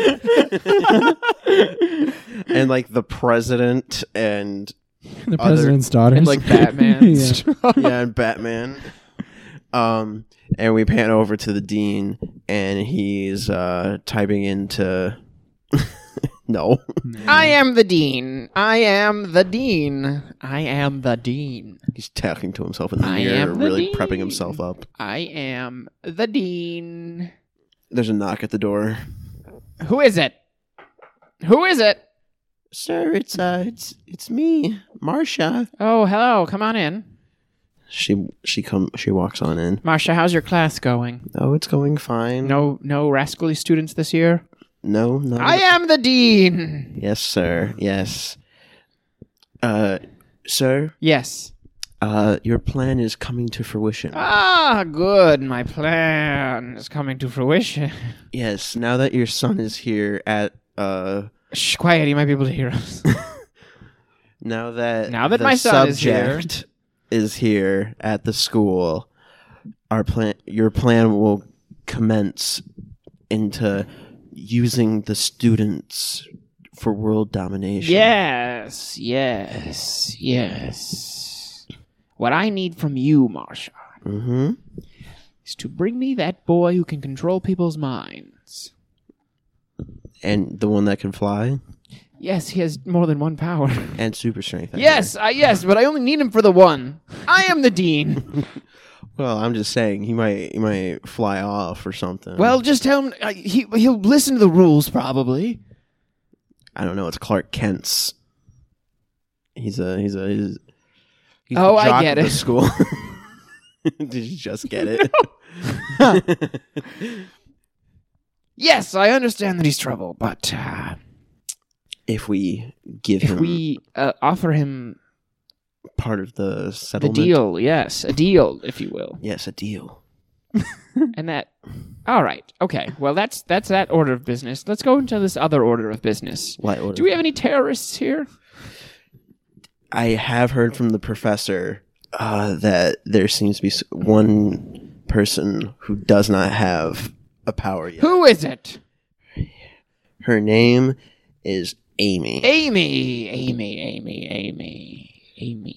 And like the president and The president's daughter. And like Batman. Yeah. yeah, and Batman. And we pan over to the dean, and he's typing into. No. I am the dean. I am the dean. I am the dean. He's talking to himself in the I mirror, am the really dean. prepping himself up. I am the dean. There's a knock at the door. Who is it? Who is it? Sir, it's me, Marcia. Oh, hello. Come on in. She walks on in. Marcia, how's your class going? Oh, it's going fine. No rascally students this year? No. I am the dean. Yes, sir. Yes. Sir, Yes. your plan is coming to fruition. Ah, good. My plan is coming to fruition. Yes, now that your son is here at Shh, quiet. You might be able to hear us. now that Now that the my son is subject is here at the school, your plan will commence into using the students for world domination. Yes. What I need from you, Marcia, Mm-hmm. is to bring me that boy who can control people's minds. And the one that can fly Yes, he has more than one power. and super strength. Yes, but I only need him for the one. I am the dean. Well, I'm just saying he might fly off or something. Well, just tell him he'll listen to the rules probably. I don't know. It's Clark Kent's. He's the Oh, I jock get of the it. school. Did you just get it? Yes, I understand that he's trouble, but If we give if him we offer him part of the the settlement, deal, yes, a deal, if you will, yes, a deal. and that. All right, okay. Well, that's that order of business. Let's go into this other order of business. What order? Do we have any terrorists here? I have heard from the professor that there seems to be one person who does not have a power yet. Who is it? Her name is Amy. Amy.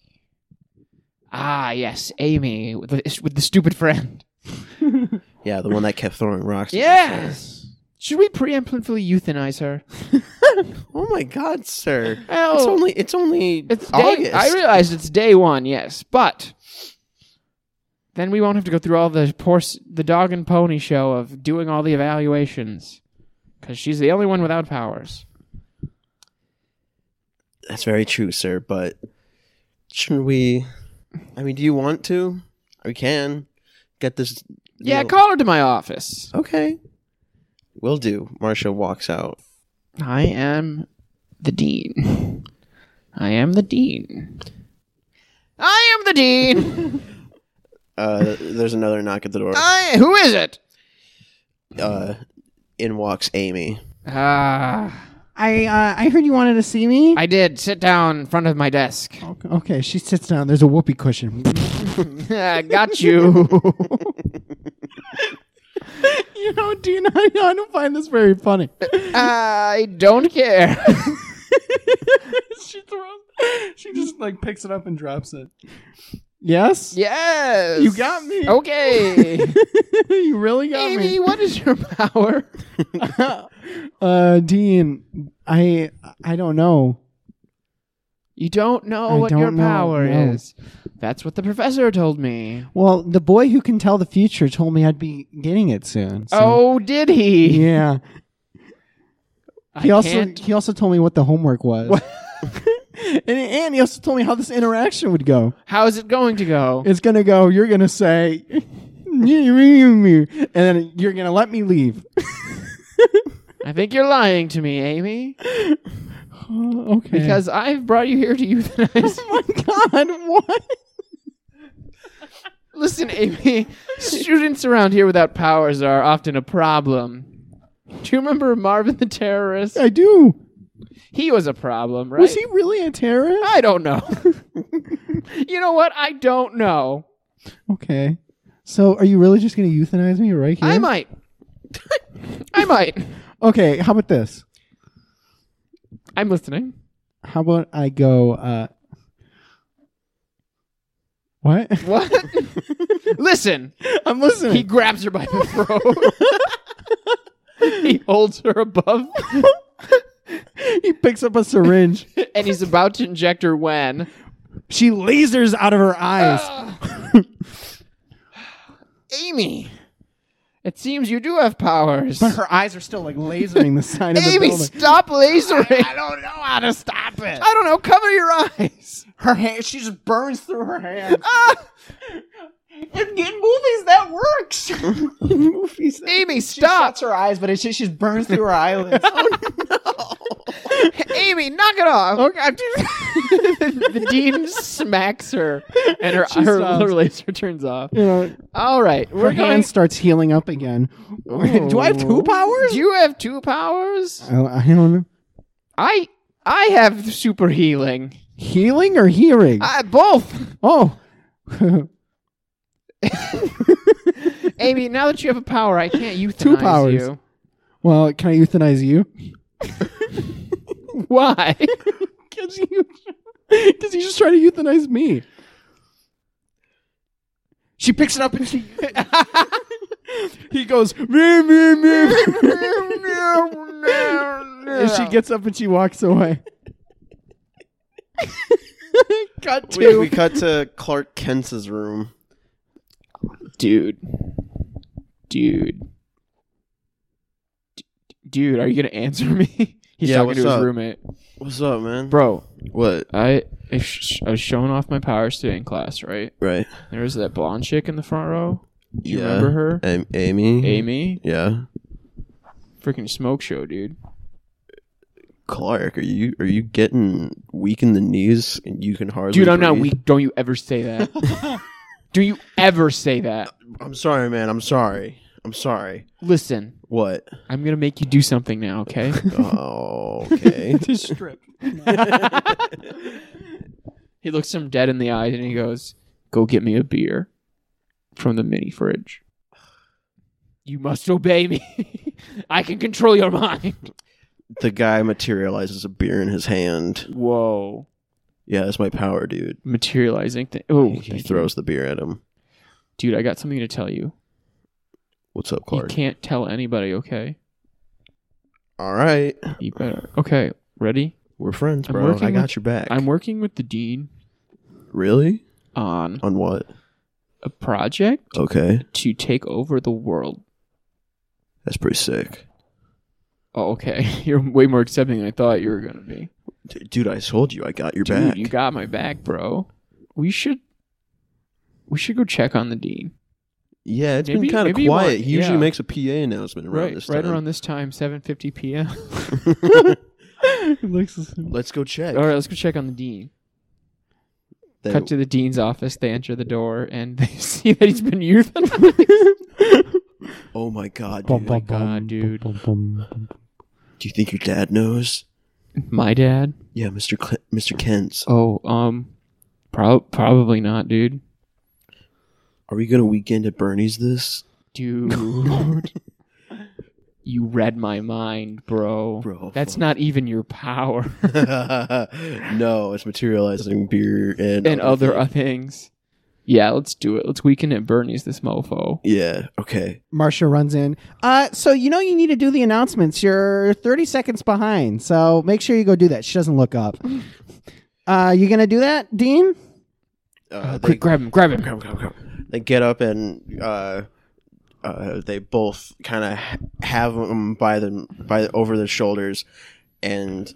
Ah, yes, Amy with the stupid friend. Yeah, the one that kept throwing rocks. at Yes. Should we preemptively euthanize her? each other. Oh my God, sir! Well, It's only it's August. day. I realize it's day one, yes, but then we won't have to go through all the dog and pony show of doing all the evaluations because she's the only one without powers. That's very true, sir. But shouldn't we? I mean, do you want to? We can get this. Yeah, call her to my office. Okay. Will do. Marcia walks out. I am the dean. I am the dean. There's another knock at the door. Who is it? In walks Amy. I heard you wanted to see me. I did. Sit down in front of my desk. Okay, she sits down. There's a whoopee cushion. Got you. Dean, I don't find this very funny. I don't care. She just like picks it up and drops it. Yes? Yes. You got me. Okay. You really got Amy, what is your power? Dean, I don't know. You don't know I what your don't know, power no. is. That's what the professor told me. Well, the boy who can tell the future told me I'd be getting it soon. So, Oh, did he? yeah. He also told me what the homework was. and he also told me how this interaction would go. How's it going to go? It's gonna go. You're gonna say, and then you're gonna let me leave. I think you're lying to me, Amy. Okay. Because I've brought you here to euthanize. Oh my God! What? Listen, Amy, students around here without powers are often a problem. Do you remember Marvin the terrorist? I do. He was a problem, right? Was he really a terrorist? I don't know. You know what? I don't know. Okay. So are you really just going to euthanize me right here? I might. I might. Okay, how about this? I'm listening. How about I go, what? What? Listen. I'm listening. He grabs her by the throat. He holds her above. He picks up a syringe. And he's about to inject her when... She lasers out of her eyes. Amy, it seems you do have powers. But her eyes are still like lasering the side of the Amy, building. stop lasering. I don't know how to stop it. I don't know. Cover your eyes. Her hand, she just burns through her hand. In movies, that works. In movies, Amy, she stop. shuts her eyes, but she just burns through her eyelids. Amy, knock it off. Okay, The dean smacks her, and her stops. laser turns off. you know, All right, her hand starts healing up again. Do I have 2 powers? Do you have 2 powers? I don't know. I have super healing. Healing or hearing? Both. Oh. Amy, now that you have a power, I can't euthanize 2 powers. you. Well, can I euthanize you? Why? Because he's just trying to euthanize me. She picks it up and she... He goes... "Meow, meow, meow." And she gets up and she walks away. Cut to... We cut to Clark Kent's room. Dude, are you gonna answer me? He's Yeah, talking what's to his up? roommate. What's up, man? Bro, What? I was showing off my powers today in class, right? Right. There was that blonde chick in the front row. Do you Yeah. remember her? Amy? Amy? Yeah. Freaking smoke show, dude. Clark, are you getting weak in the knees and you can hardly Dude, I'm not breathe? weak. Don't you ever say that. Do you ever say that? I'm sorry, man. I'm sorry. Listen, What? I'm gonna make you do something now, okay? Oh, okay. to strip. He looks him dead in the eyes and he goes, "Go get me a beer from the mini fridge. You must obey me. I can control your mind." The guy materializes a beer in his hand. Whoa. Yeah, that's my power, dude. Materializing thing. Oh, He throws the beer at him. Dude, I got something to tell you. What's up, You Clark? can't tell anybody, okay? All right. You better. Okay, ready? We're friends, I'm bro. working I got with- your back. I'm working with the dean Really? on On what? a project Okay. to take over the world. That's pretty sick. Oh, okay. You're way more accepting than I thought you were going to be. Dude, I told you I got your Dude, back. you got my back, bro. We should go check on the dean. Yeah, it's Maybe- been kind of maybe you quiet. want- He usually yeah. makes a PA announcement around this time. Right around this time, 7:50 p.m. Let's go check. All right, let's go check on the dean. Then- Cut to the dean's office. They enter the door and they see that he's been euthanized. Oh my god, Bum, dude. bum, God, bum, dude. bum, bum, bum. Do you think your dad knows? My dad? Yeah, Mr. Kent's. Oh, probably not, dude. Are we gonna weekend at Bernie's this? Dude. You read my mind, bro. Bro, That's fuck. not even your power. No, it's materializing beer and other things. things. Yeah, let's do it. Let's weekend at Bernie's this mofo. Yeah, okay. Marcia runs in. So you know you need to do the announcements. You're 30 seconds behind, so make sure you go do that. She doesn't look up. You gonna do that, Dean? Quick, grab him. Come. They get up and they both kind of have them by over their shoulders, and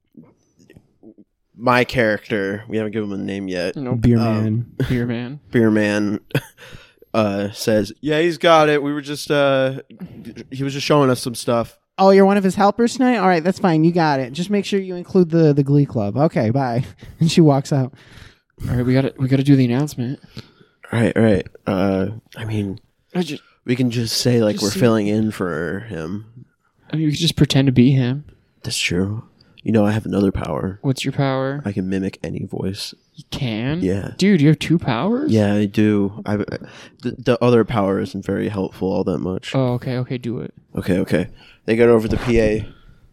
my character, we haven't given him a name yet. Nope. Beer man. Beer man. Beer man says, "Yeah, he's got it. We were just he was just showing us some stuff." Oh, you're one of his helpers tonight? All right, that's fine. You got it. Just make sure you include the Glee Club. Okay, bye. And she walks out. All right, we gotta do the announcement. All right. I mean, we can just say like Just we're say- filling in for him. I mean, we could just pretend to be him. That's true. You know, I have another power. What's your power? I can mimic any voice. You can? Yeah. Dude, you have 2 powers? Yeah, I do. The other power isn't very helpful all that much. Oh, okay. Okay, do it. Okay. They got over the PA.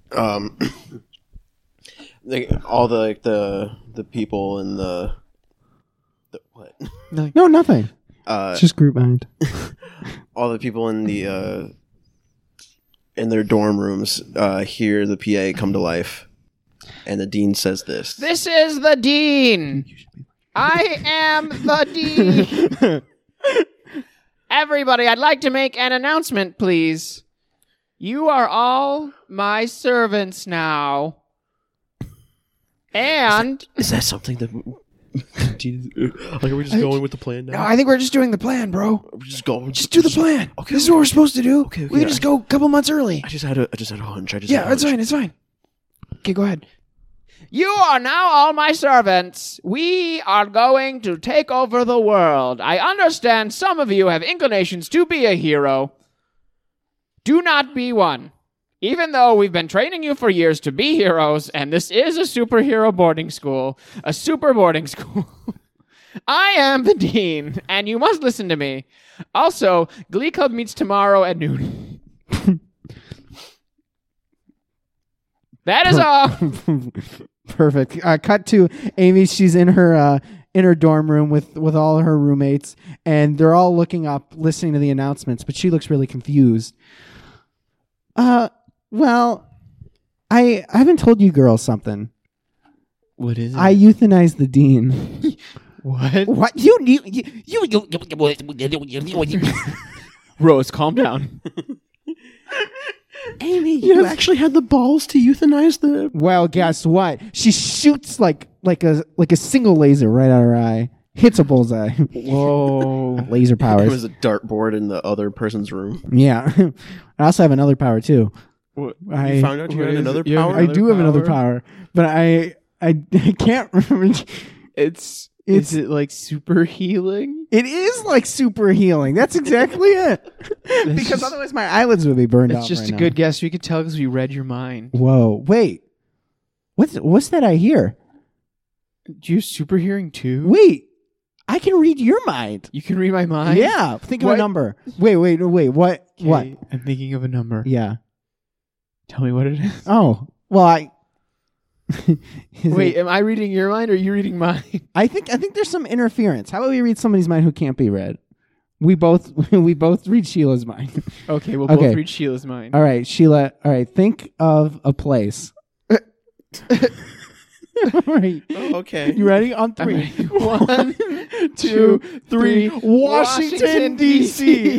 All the people in the what? No, nothing. It's just group mind. All the people in the in their dorm rooms hear the PA come to life, and the dean says this. This is the dean. I am the dean. Everybody, I'd like to make an announcement, please. You are all my servants now. And Is that something that? Like, are we just going with the plan now? no, I think we're just doing the plan, bro. We're just going. Just do the plan. Okay. This is what we're supposed to do. Okay. We can just go a couple months early. I just had a hunch. Yeah, it's fine. It's fine. Okay, go ahead. You are now all my servants. We are going to take over the world. I understand some of you have inclinations to be a hero. Do not be one. Even though we've been training you for years to be heroes, and this is a superhero boarding school, a super boarding school, I am the dean, and you must listen to me. Also, Glee Club meets tomorrow at noon. That is all. Perfect. Cut to Amy. She's in her dorm room with all her roommates, and they're all looking up, listening to the announcements, but she looks really confused. Well, I haven't told you girls something. What is it? I euthanized the dean. What? What? Rose, calm down. Amy, you actually had the balls to euthanize the. Well, guess what? She shoots like a single laser right out her eye. Hits a bullseye. Whoa. Laser It powers. was a dartboard in the other person's room. Yeah. I also have another power too. What? I You found out you had another You have power? I do have another power, but I can't remember. Is it like super healing? It is like super healing. That's exactly it. Because just- otherwise my eyelids would be burned It's off just right a now. good guess. We could tell because we read your mind. Whoa. Wait. What's that I hear? Do you have super hearing too? Wait. I can read your mind. You can read my mind? Yeah. Think of What? a number. Wait. What? Okay, What? I'm thinking of a number. Yeah. Tell me what it is. Oh. Well, I. Is Wait, it- am I reading your mind or are you reading mine? I think there's some interference. How about we read somebody's mind who can't be read? We both read Sheila's mind. Okay, we'll Okay. both read Sheila's mind. All right, Sheila. All right, think of a place. All right. Oh, okay. You ready? On I'm three. ready. 1, 2, 3. Washington, D.C.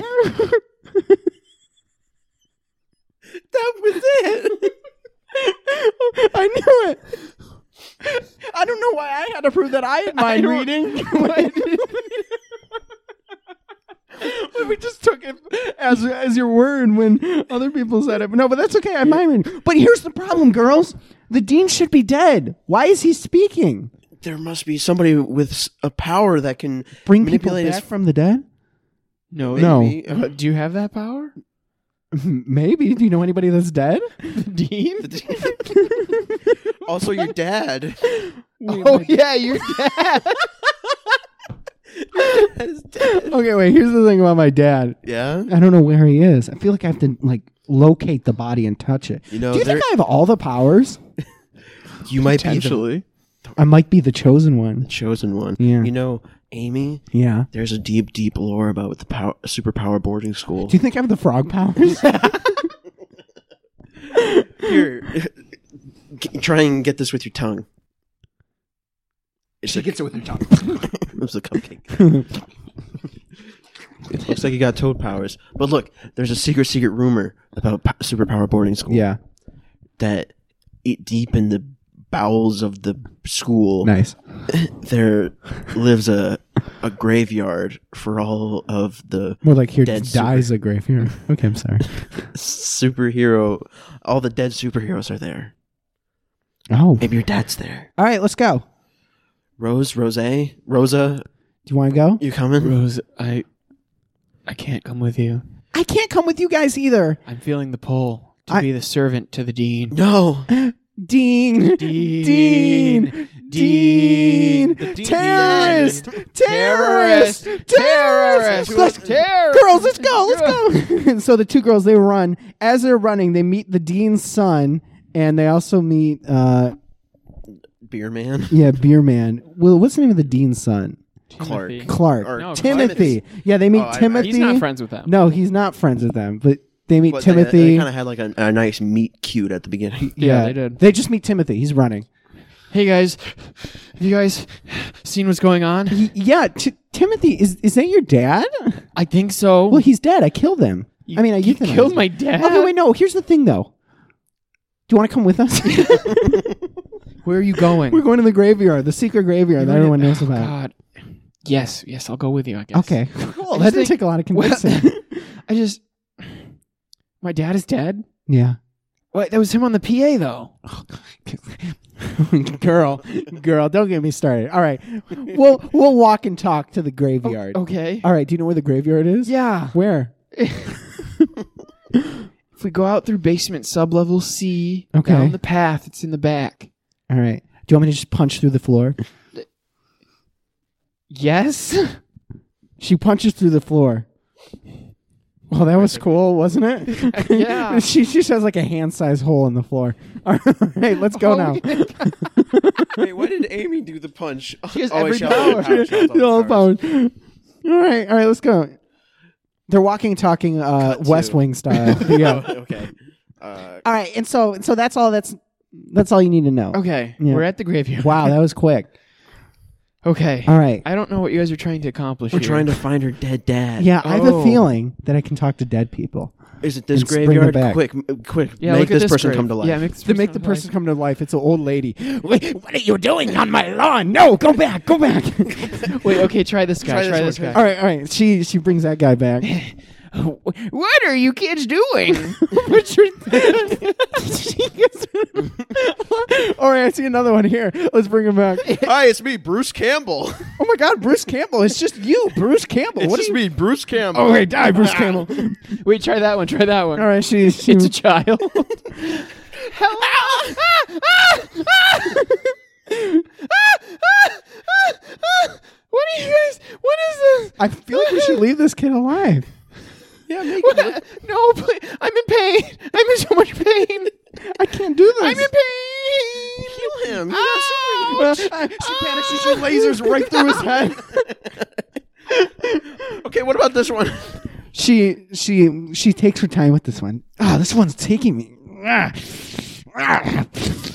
That was it. I knew it. I don't know why I had to prove that I had mind don't- reading. We just took it as your word when other people said it. No, but that's okay. I'm mind reading. But here's the problem, girls. The dean should be dead. Why is he speaking? There must be somebody with a power that can Bring people manipulate back his. from the dead? No. No. Maybe. Do you have that power? Maybe. Do you know anybody that's dead? Dean? Also, your dad. Oh, yeah, your dad. That is dead. Okay, wait. Here's the thing about my dad. Yeah. I don't know where he is. I feel like I have to locate the body and touch it. You know, Do you think I have all the powers? you might be the Potentially. I might be the chosen one. chosen one. Yeah. You know, Amy. Yeah. There's a deep, deep lore about the superpower boarding school. Do you think I have the frog powers? Here, try and get this with your tongue. She gets it with her tongue. It was a cupcake. It looks like you got toad powers. But look, there's a secret rumor about superpower boarding school. Yeah. That deep in the bowels of the school, Nice. there lives a graveyard for all of the More like here Dead dies a graveyard. Okay, I'm sorry. superhero. All the dead superheroes are there. Oh. Maybe your dad's there. All right, let's go. Rosa, Do you want to go? you coming? Rose, I can't come with you. I can't come with you guys either. I'm feeling the pull to I- be the servant to the dean. No. Dean. Dean. Terrorist. Terrorist. Let's- Girls, let's go. So the two girls, they run. As they're running, they meet the dean's son, and they also meet, Beer man. Beer Man. Well, what's the name of the dean's son? Clark. Clark. Or No, Timothy. Yeah, they meet Oh, Timothy. He's not friends with them. No, he's not friends with them, but they meet But Timothy. They kind of had like a nice meet cute at the beginning. Yeah, they did. They just meet Timothy. He's running. Hey guys, have you guys seen what's going on? Yeah, Timothy, is that your dad? I think so. Well, he's dead. I killed him. I mean, I you euthanized killed him. my dad. Okay, wait, no. Here's the thing, though. Do you want to come with us? Where are you going? We're going to the graveyard, the secret graveyard that everyone knows about. God. Yes, I'll go with you, I guess. Okay, cool. I That just didn't think- take a lot of convincing. My dad is dead? Yeah. What? That was him on the PA, though. girl, don't get me started. All right, we'll walk and talk to the graveyard. Okay. All right. Do you know where the graveyard is? Yeah. Where? If we go out through basement sublevel C, Okay. down the path, it's in the back. All right. Do you want me to just punch through the floor? Yes? She punches through the floor. Well, that was cool, wasn't it? Yeah. she just has like a hand-sized hole in the floor. All right, let's go now. Wait, why did Amy do the punch? She has wait, every she has all the power. she has all the powers. All right, let's go. They're walking and talking West to- Wing style. Yeah. Okay. All right, and so that's all. That's all you need to know. Okay. Yeah. We're at the graveyard. Wow, that was quick. Okay. All right. I don't know what you guys are trying to accomplish We're here. trying to find her dead dad. Yeah, I have a Oh. feeling that I can talk to dead people. Is it this And bring graveyard? her back. Quick, Yeah, make look at this person grave. come to life. Yeah, make this To make the come to life. person come to life, it's an old lady. Wait, what are you doing on my lawn? No, go back, go back. Wait, okay, try this guy. Try this guy. All right. She brings that guy back. What are you kids doing? All right, I see another one here. Let's bring him back. Hi, it's me, Bruce Campbell. Oh my God, Bruce Campbell! It's just you, Bruce Campbell. It's What just is me, Bruce Campbell. Oh wait, die, Bruce Campbell. Wait, try that one. Try that one. All right, she It's a child. What are you guys? What is this? I feel like we should leave this kid alive. Yeah, make What? No, please. I'm in pain. I'm in so much pain. I can't do this. I'm in pain. kill him. She panics and she lasers right through his head. Okay, what about this one? She takes her time with this one. Ah, this one's taking me. Gotta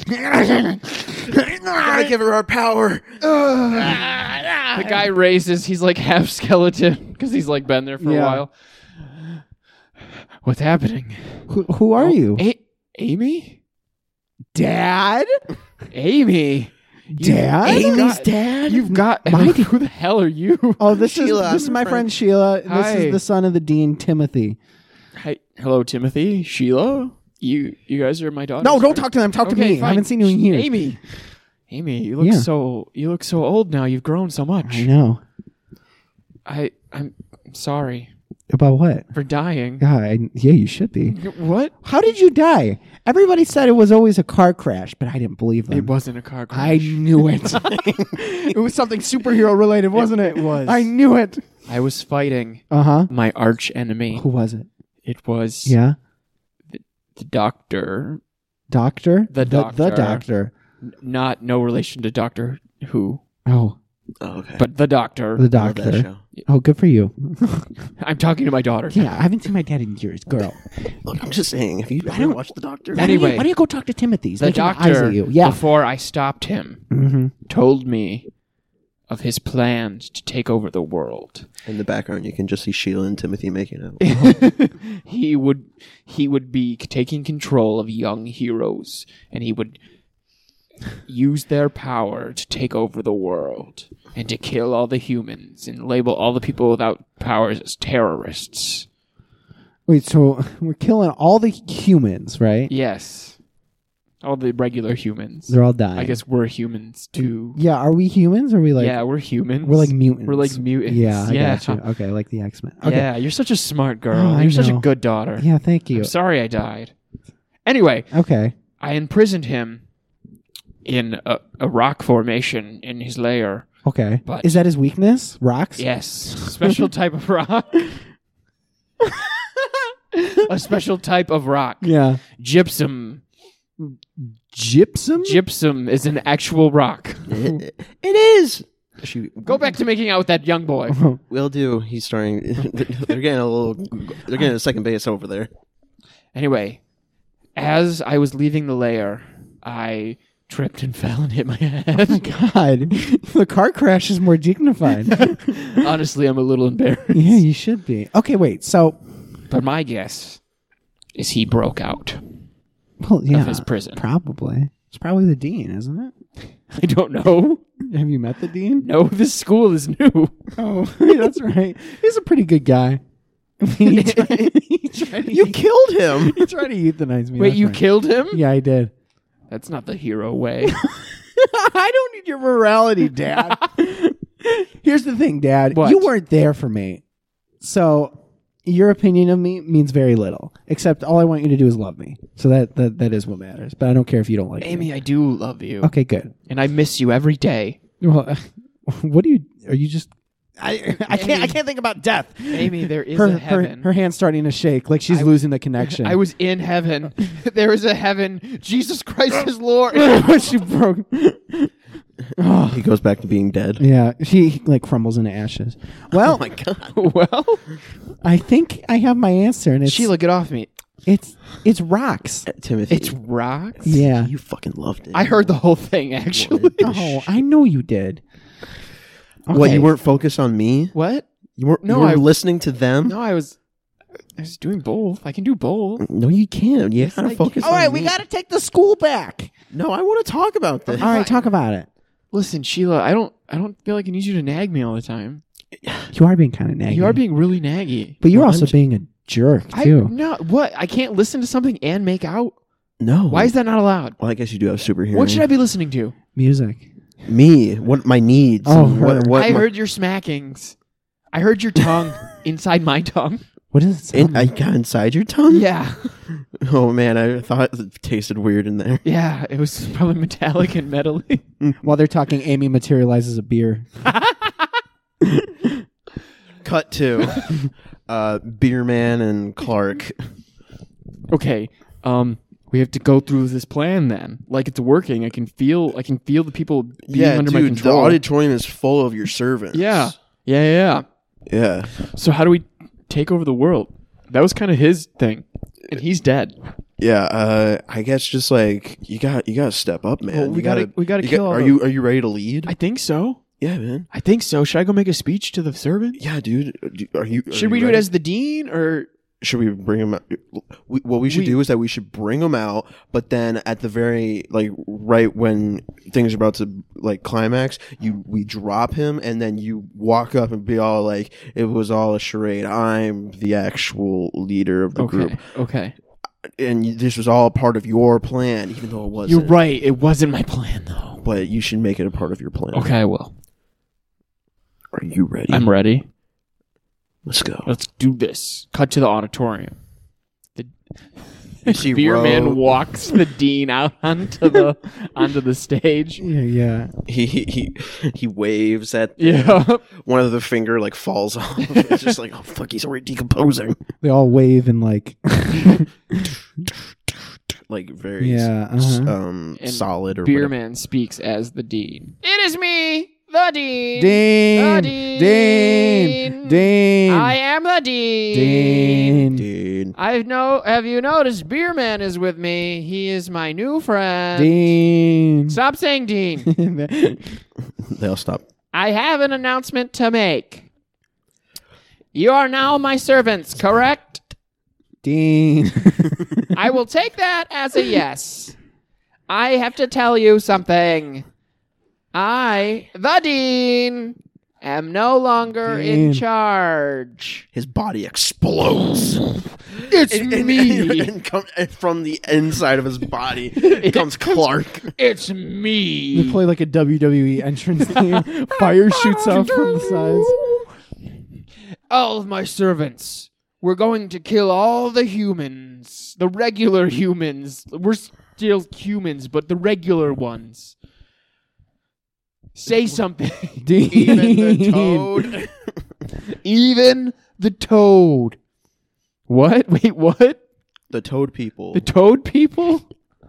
give her our power. The guy raises. He's like half skeleton because he's like been there for a Yeah. while. What's happening? Who are you? Amy? Dad? Amy? Dad? Amy's dad? You've got. Who the hell are you? Oh, this Sheila, is my friend. friend Sheila. This Hi. is the son of the dean, Timothy. Hi. Hello, Timothy. Sheila. You guys are my daughters. No, don't right? talk to them. Talk to Okay, me. I fine. haven't seen you in years. Amy, you look Yeah. you look so old now. You've grown so much. I know. I'm sorry About what? for dying. God, yeah, you should be. What? How did you die? Everybody said it was always a car crash, but I didn't believe them. It wasn't a car crash. I knew it. It was something superhero related, wasn't it? It was. I knew it. I was fighting Uh huh. my arch enemy. Who was it? It was Yeah. the doctor. Doctor? The The doctor. doctor. No relation to Doctor Who, Oh, Oh, okay. but the doctor. the Love that doctor. show. Oh, good for you. I'm talking to my daughter. Yeah, I haven't seen my dad in years, girl. Look, I'm just saying, if you I ever don't- watch The Doctor, Anyway. why do you go talk to Timothy? He's The making eyes doctor, at you. Yeah. before I stopped him, Mm-hmm. told me of his plans to take over the world. in the background, you can just see Sheila and Timothy making out. He would be taking control of young heroes, and he would use their power to take over the world and to kill all the humans and label all the people without powers as terrorists. Wait, so we're killing all the humans, right? Yes. All the regular humans. They're all dying. I guess we're humans too. Yeah, are we humans? Or are we like? yeah, we're humans. we're like mutants. We're like mutants. Yeah, I yeah. got you. Okay, like the X-Men. Okay. Yeah, you're such a smart girl. Oh, I you're such a know. good daughter. Yeah, thank you. I'm sorry I died. Anyway, Okay. I imprisoned him in a rock formation in his lair. Okay. But- Is that his weakness? Rocks? Yes, special type of rock. A special type of rock. Yeah. Gypsum. Gypsum? Gypsum is an actual rock. It is. Go back to making out with that young boy. Will do. He's starting. They're getting a little. They're getting a second base over there. Anyway, as I was leaving the lair, I tripped and fell and hit my head. God. The car crash is more dignified. Honestly, I'm a little embarrassed. Yeah, you should be. Okay, wait. So, But my guess is he broke out well, yeah, of his prison. probably. It's probably the dean, isn't it? I don't know. Have you met the dean? No, this school is new. Oh, that's right. He's a pretty good guy. He tried to You killed him. He tried to euthanize me. Wait, that's you right. killed him? Yeah, I did. That's not the hero way. I don't need your morality, Dad. Here's the thing, Dad. What? You weren't there for me. So your opinion of me means very little. Except all I want you to do is love me. So that is what matters. But I don't care if you don't like me. Amy, I do love you. Okay, good. And I miss you every day. Well, what are you just I can't think about death. Amy, there is a heaven. Her hand's starting to shake like she's losing the connection. I was in heaven. There is a heaven. Jesus Christ is Lord. She broke. He goes back to being dead. Yeah, she like crumbles into ashes. Well, Oh my god. Well, I think I have my answer, and it's Sheila, get off me. it's rocks. Timothy. It's rocks. Yeah. You fucking loved it. I heard the whole thing, actually. Oh, I know you did. What, Okay. you weren't focused on me? What? You weren't, No, you were I- listening to them? No, I was doing both. I can do both. No, you can't. You Yes, gotta I focus All on right, me. we got to take the school back. No, I want to talk about this. All right, talk about it. Listen, Sheila, I don't feel like I need you to nag me all the time. You are being kind of naggy. You are being really naggy. but you're Well, also I'm being a jerk too. No, what? I can't listen to something and make out? No. Why is that not allowed? Well, I guess you do have super hearing. What should I be listening to? Music. Me. What my needs. Oh, and her. what I my- heard your smackings. I heard your tongue inside my tongue. What does it sound I like? got inside your tongue? Yeah. Oh man, I thought it tasted weird in there. Yeah, it was probably metallic and metally. While they're talking, Amy materializes a beer. Cut to Beer Man and Clark. Okay, we have to go through this plan then. Like it's working. I can feel the people being under my dude, control. the auditorium is full of your servants. Yeah. Yeah. Yeah. So how do we take over the world? That was kind of his thing. And he's dead. Yeah, I guess just like you got to step up, man. Well, we You gotta you kill all Are the- you ready to lead? I think so. Yeah, man. I think so. Should I go make a speech to the servant? Yeah, dude. Are you? Should we do it as the dean or Should we bring him out? What we should do is that we should bring him out, but then at the very right when things are about to climax, we drop him, and then you walk up and be all like, "It was all a charade. I'm the actual leader of the group, Okay. and this was all a part of your plan, even though it wasn't. You're right. It wasn't my plan though. But you should make it a part of your plan. Okay, I will. Are you ready? I'm ready. Let's go. Let's do this. Cut to the auditorium. The You see beer Ro- man walks the dean out onto the stage. Yeah. He waves at Yeah. one of the finger falls off. It's just like, oh fuck, he's already decomposing. They all wave and like. Very And solid or Beer whatever. man speaks as the dean. It is me, the dean. Dean. Dean. Dean. I am the dean. Dean. Dude. Have you noticed Beer man is with me? He is my new friend. Dean. Stop saying dean. They'll stop. I have an announcement to make. You are now my servants, correct? Dean. I will take that as a yes. I have to tell you something. I, the dean, am no longer in Dean. charge. His body explodes. It's me. And from the inside of his body comes Clark. It's You me. play like a WWE entrance theme. Fire shoots out from the sides. All of my servants. We're going to kill all the humans, the regular humans. We're still humans, but the regular ones. Say something. Even the toad. Even the toad. What? Wait, what? The toad people. The toad people?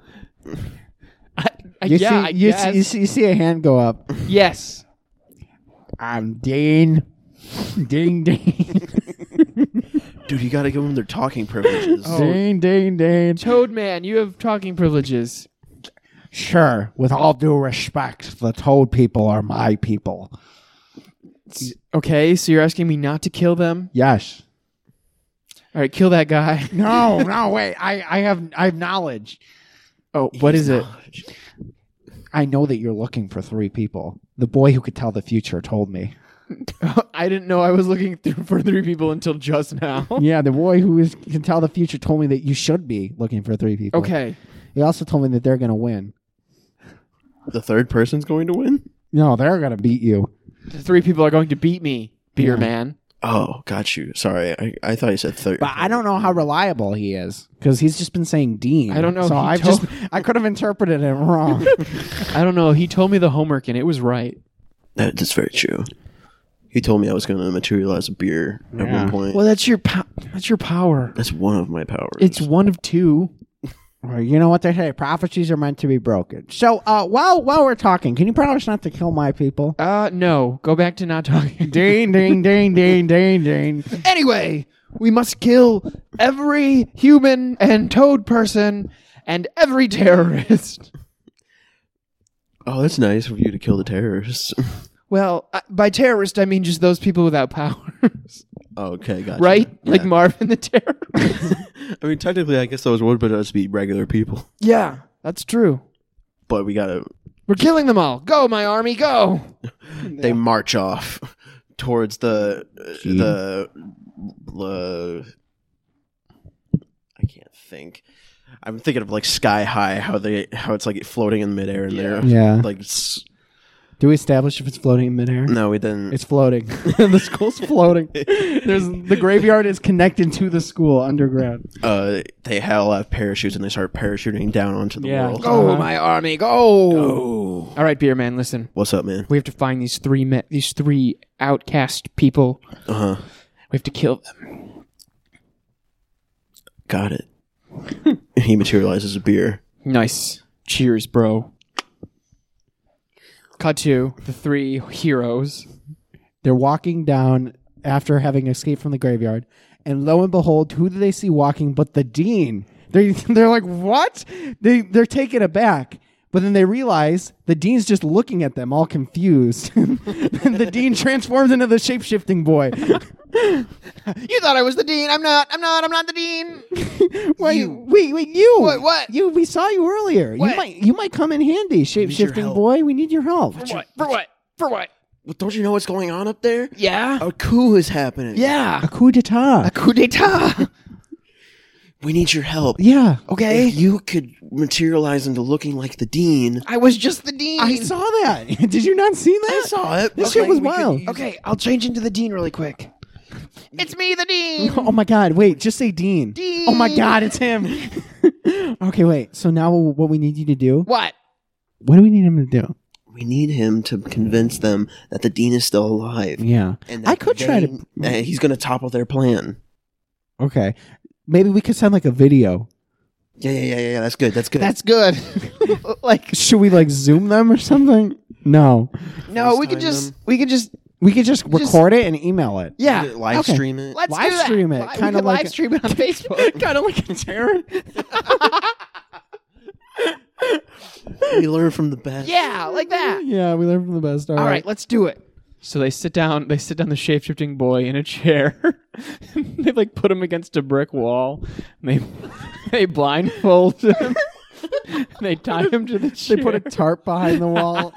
I guess. You see a hand go up. Yes. I'm Dean. Ding, ding. Dude, you gotta give them their talking privileges. Oh. Ding, ding, ding. Toad man, you have talking privileges. Sure, with all due respect, the toad people are my people. Okay, so you're asking me not to kill them? Yes. All right, kill that guy. No, wait. I have knowledge. Oh, what is it? I know that you're looking for 3 people. The boy who could tell the future told me. I didn't know I was looking for 3 people until just now. Yeah, the boy who can tell the future told me that you should be looking for 3 people. Okay. He also told me that they're going to win. The third person's going to win? No, they're going to beat you. The 3 people are going to beat me, Beer Yeah. Man. Oh, got you. Sorry. I thought you said third. But I don't know how reliable he is because he's just been saying Dean. I don't know. So He I could have interpreted it wrong. I don't know. He told me the homework and it was right. That's very true. He told me I was going to materialize a beer at Yeah. one point. Well, that's your power. That's one of my powers. It's one of 2. Well, you know what they say: prophecies are meant to be broken. So, while we're talking, can you promise not to kill my people? No. Go back to not talking. Ding, ding, ding, ding, ding, ding. Anyway, we must kill every human and toad person and every terrorist. Oh, that's nice of you to kill the terrorists. Well, by terrorist, I mean just those people without powers. Okay, gotcha. Right? Yeah. Like Marvin the terrorist. I mean, technically, I guess those would just be regular people. Yeah, that's true. But we gotta... We're killing them all. Go, my army, go. They march off towards the I can't think. I'm thinking of like Sky High, how it's like floating in midair in there. Yeah. Like Do we establish if it's floating in midair? no, we didn't. It's floating. The school's floating. The graveyard is connected to the school underground. They all have parachutes and they start parachuting down onto the Yeah. world. Go, Uh-huh. my army, go. Oh, All right, Beer Man, listen. what's up, man? We have to find these 3 outcast people. Uh huh. We have to kill them. Got it. He materializes a beer. Nice. Cheers, bro. Cut to the 3 heroes. They're walking down after having escaped from the graveyard, and lo and behold, who do they see walking but the dean? They're like, what? They're taken aback. But then they realize the dean's just looking at them, all confused. And the dean transforms into the shape-shifting boy. You thought I was the dean. I'm not the dean. Wait, You. wait, you. What? You? We saw you earlier. What? You might come in handy, shape-shifting help. boy. We need your help. For what? Well, don't you know what's going on up there? Yeah. A coup is happening. Yeah. A coup d'etat. A coup d'etat. We need your help. Yeah. Okay. If you could materialize into looking like the dean. I was just the dean. I saw that. Did you not see that? I saw it. This Okay, shit was we could wild. use- Okay, I'll change into the dean really quick. It's me, the dean. Oh my God! Wait, just say Dean. Dean. Oh my God, it's him. Okay, wait. So now what we need you to do? What? What do we need him to do? We need him to convince them that the dean is still alive. Yeah, And I that could try to. he's going to topple their plan. Okay, maybe we could send like a video. Yeah. That's good. That's good. That's good. Like, Should we like Zoom them or something? No, no, we FaceTime could just, them. we could just record it and email it. yeah. live okay. stream it. Let's Live do that. stream it, We kinda could like live a- stream it on Facebook. Kind of like a terror. We learn from the best. Yeah, like that. Yeah, we learned from the best. All right, let's do it. So they sit down the shape-shifting boy in a chair. They like put him against a brick wall. And they blindfold him. They tie him to the chair. They put a tarp behind the wall.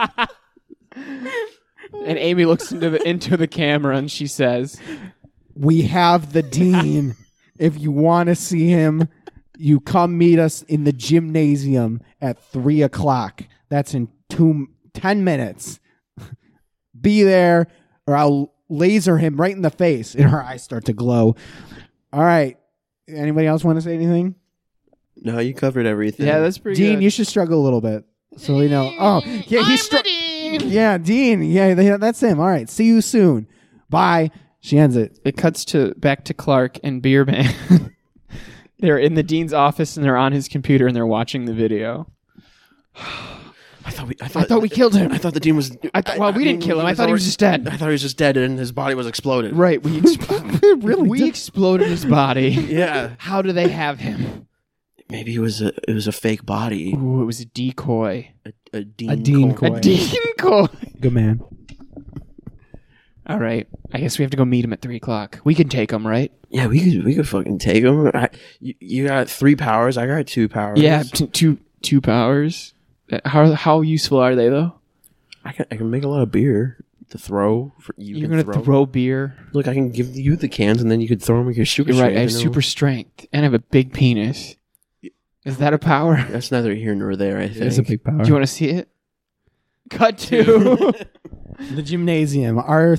And Amy looks into the camera and she says, We have the dean. If you want to see him, you come meet us in the gymnasium at 3:00. That's in 10 minutes. Be there or I'll laser him right in the face. And her eyes start to glow. All right. Anybody else want to say anything? No, you covered everything. Yeah, that's pretty Dean, good. you should struggle a little bit so we know. Oh, yeah, he's Yeah, Dean. Yeah, that's him. All right. See you soon. Bye. She ends it. It cuts back to Clark and Beerman. They're in the dean's office and they're on his computer and they're watching the video. I thought we killed him. I thought the dean was. We didn't kill him. I thought he was just dead. I thought he was just dead, and his body was exploded. Right. We Really? exploded his body. Yeah. How do they have him? Maybe it was a fake body. Ooh, it was a decoy. A dean. A decoy. A decoy. Good man. All right. I guess we have to go meet him at 3:00. We can take him, right? Yeah, we could fucking take him. You got 3 powers. I got 2 powers. Yeah, two powers. How useful are they though? I can make a lot of beer to throw. You're gonna throw beer. Look, I can give you the cans, and then you could throw them with your super You're right. strength, I have super strength and I have a big penis. Is that a power? That's neither here nor there. I think It's a big power. Do you want to see it? Cut to The gymnasium. Our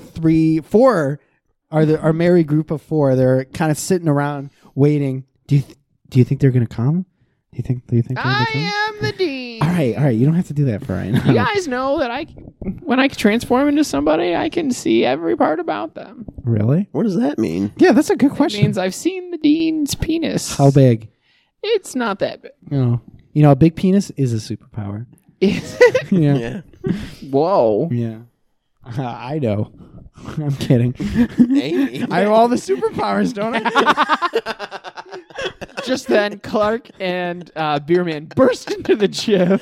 merry group of 4. They're kind of sitting around waiting. Do you think they're gonna come? Do you think they're gonna come? am the dean. All right. You don't have to do that for right now. You guys know that when I transform into somebody, I can see every part about them. Really? What does that mean? Yeah, that's a good That question. means I've seen the dean's penis. How big? It's not that big. You know, a big penis is a superpower. Is it? Yeah. Yeah. Whoa. Yeah. I know. I'm kidding. Amy. I have all the superpowers, don't I? Just then, Clark and Beerman burst into the gym.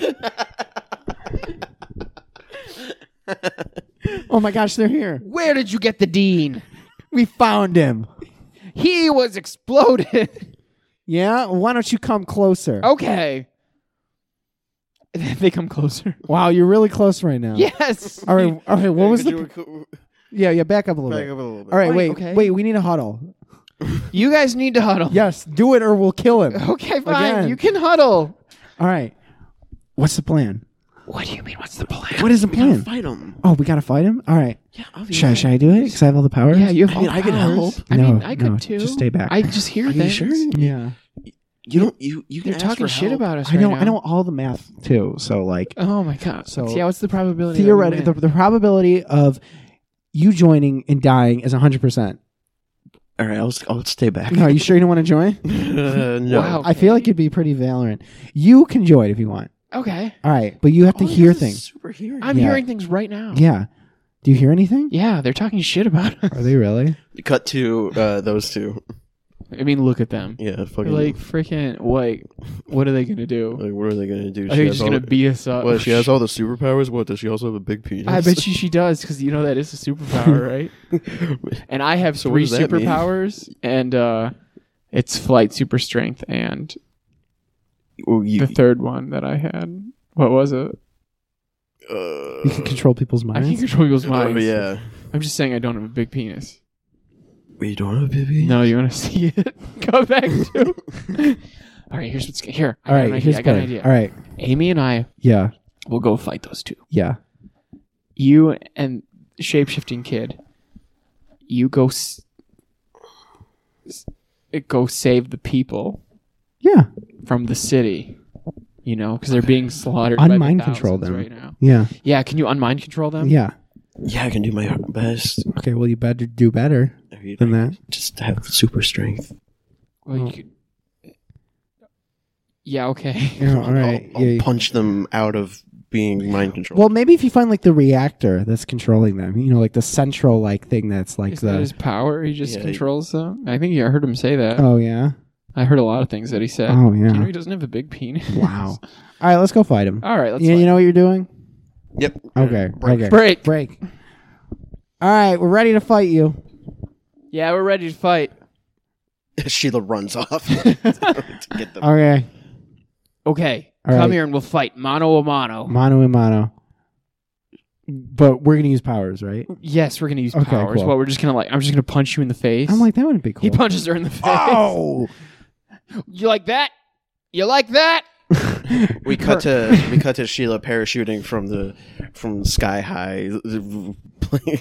Oh my gosh, they're here. Where did you get the dean? We found him. He was exploded. Yeah? Why don't you come closer? Okay. They come closer. Wow, you're really close right now. Yes. All right. What was the? Back Yeah. Back up a little up a bit. little bit. All right. Okay. Wait. We need a huddle. You guys need to huddle. Yes. Do it, or we'll kill him. Okay, fine. Again. You can huddle. All right. What's the plan? What do you mean? What's the plan? What is the We gotta plan? fight him. Oh, we gotta fight him. All right. Yeah, Should I do it? Because I have all the powers. Yeah, you have I mean, all I could powers. help. I No, mean, I could no, too. just stay back. I just hear Are you things. sure? Yeah. You don't. You can They're ask talking for shit help. about us. I know. Right now. I know all the math too. So like, Oh my god. So, Yeah, what's the probability? that we theoretically, win? the probability of you joining and dying is 100%. All right, I'll stay back. No, are you sure you don't want to join? No. Wow. I feel like it'd be pretty Valorant. You can join if you want. Okay. All right, but you have to Oh, hear that's things. Super hearing. I'm Yeah. hearing things right now. Yeah. Do you hear anything? Yeah, they're talking shit about us. Are they really? Cut to those two. I mean, look at them. Yeah, They're fucking. like freaking. What are they gonna do? Like, what are they gonna do? Are they just gonna beat us up? Well, she has all the superpowers. What does she also have a big penis? I bet she does because you know that is a superpower, right? And I have So what 3 does that mean? superpowers, and it's flight, super strength, and Well, the third one that I had. What was it? You can control people's I can minds. control people's minds. yeah. I'm just saying I don't have a big penis. Wait, you don't have a baby? No, you want to see it? Go back to. All right, here's what's here. All right, here's I got an plan. idea. All right. Amy and I Yeah. will go fight those two. Yeah. You and shapeshifting kid. You go. Go save the people Yeah. from the city. You know, because they're being slaughtered. Unmind by the control thousands them. right now. Yeah. Yeah, can you unmind control them? Yeah. Yeah, I can do my best. Okay. Well, you better do better I mean, than that. Just have super strength. Well, you could... Yeah. Okay. Yeah, all right. I'll Yeah. punch them out of being mind controlled. Well, maybe if you find like the reactor that's controlling them, you know, like the central like thing that's like Is that the. his power? He just Yeah, controls them. I think I heard him say that. Oh yeah. I heard a lot of things that he said. Oh You know, yeah. he doesn't have a big penis. Wow. All right, let's go fight him. All right, let's. You fight. know what you're doing? Yep. Okay. Okay. Break. Break. All right, we're ready to fight you. Yeah, we're ready to fight. Sheila runs off to get them. Okay. Okay, All come right. here and we'll fight mano a mano. Mano a mano. But we're gonna use powers, right? Yes, we're gonna use Okay, powers. cool. But we're just gonna I'm just gonna punch you in the face. I'm like, that wouldn't be cool. he punches her in the face. Oh. You like that? You like that? We cut to Sheila parachuting from sky high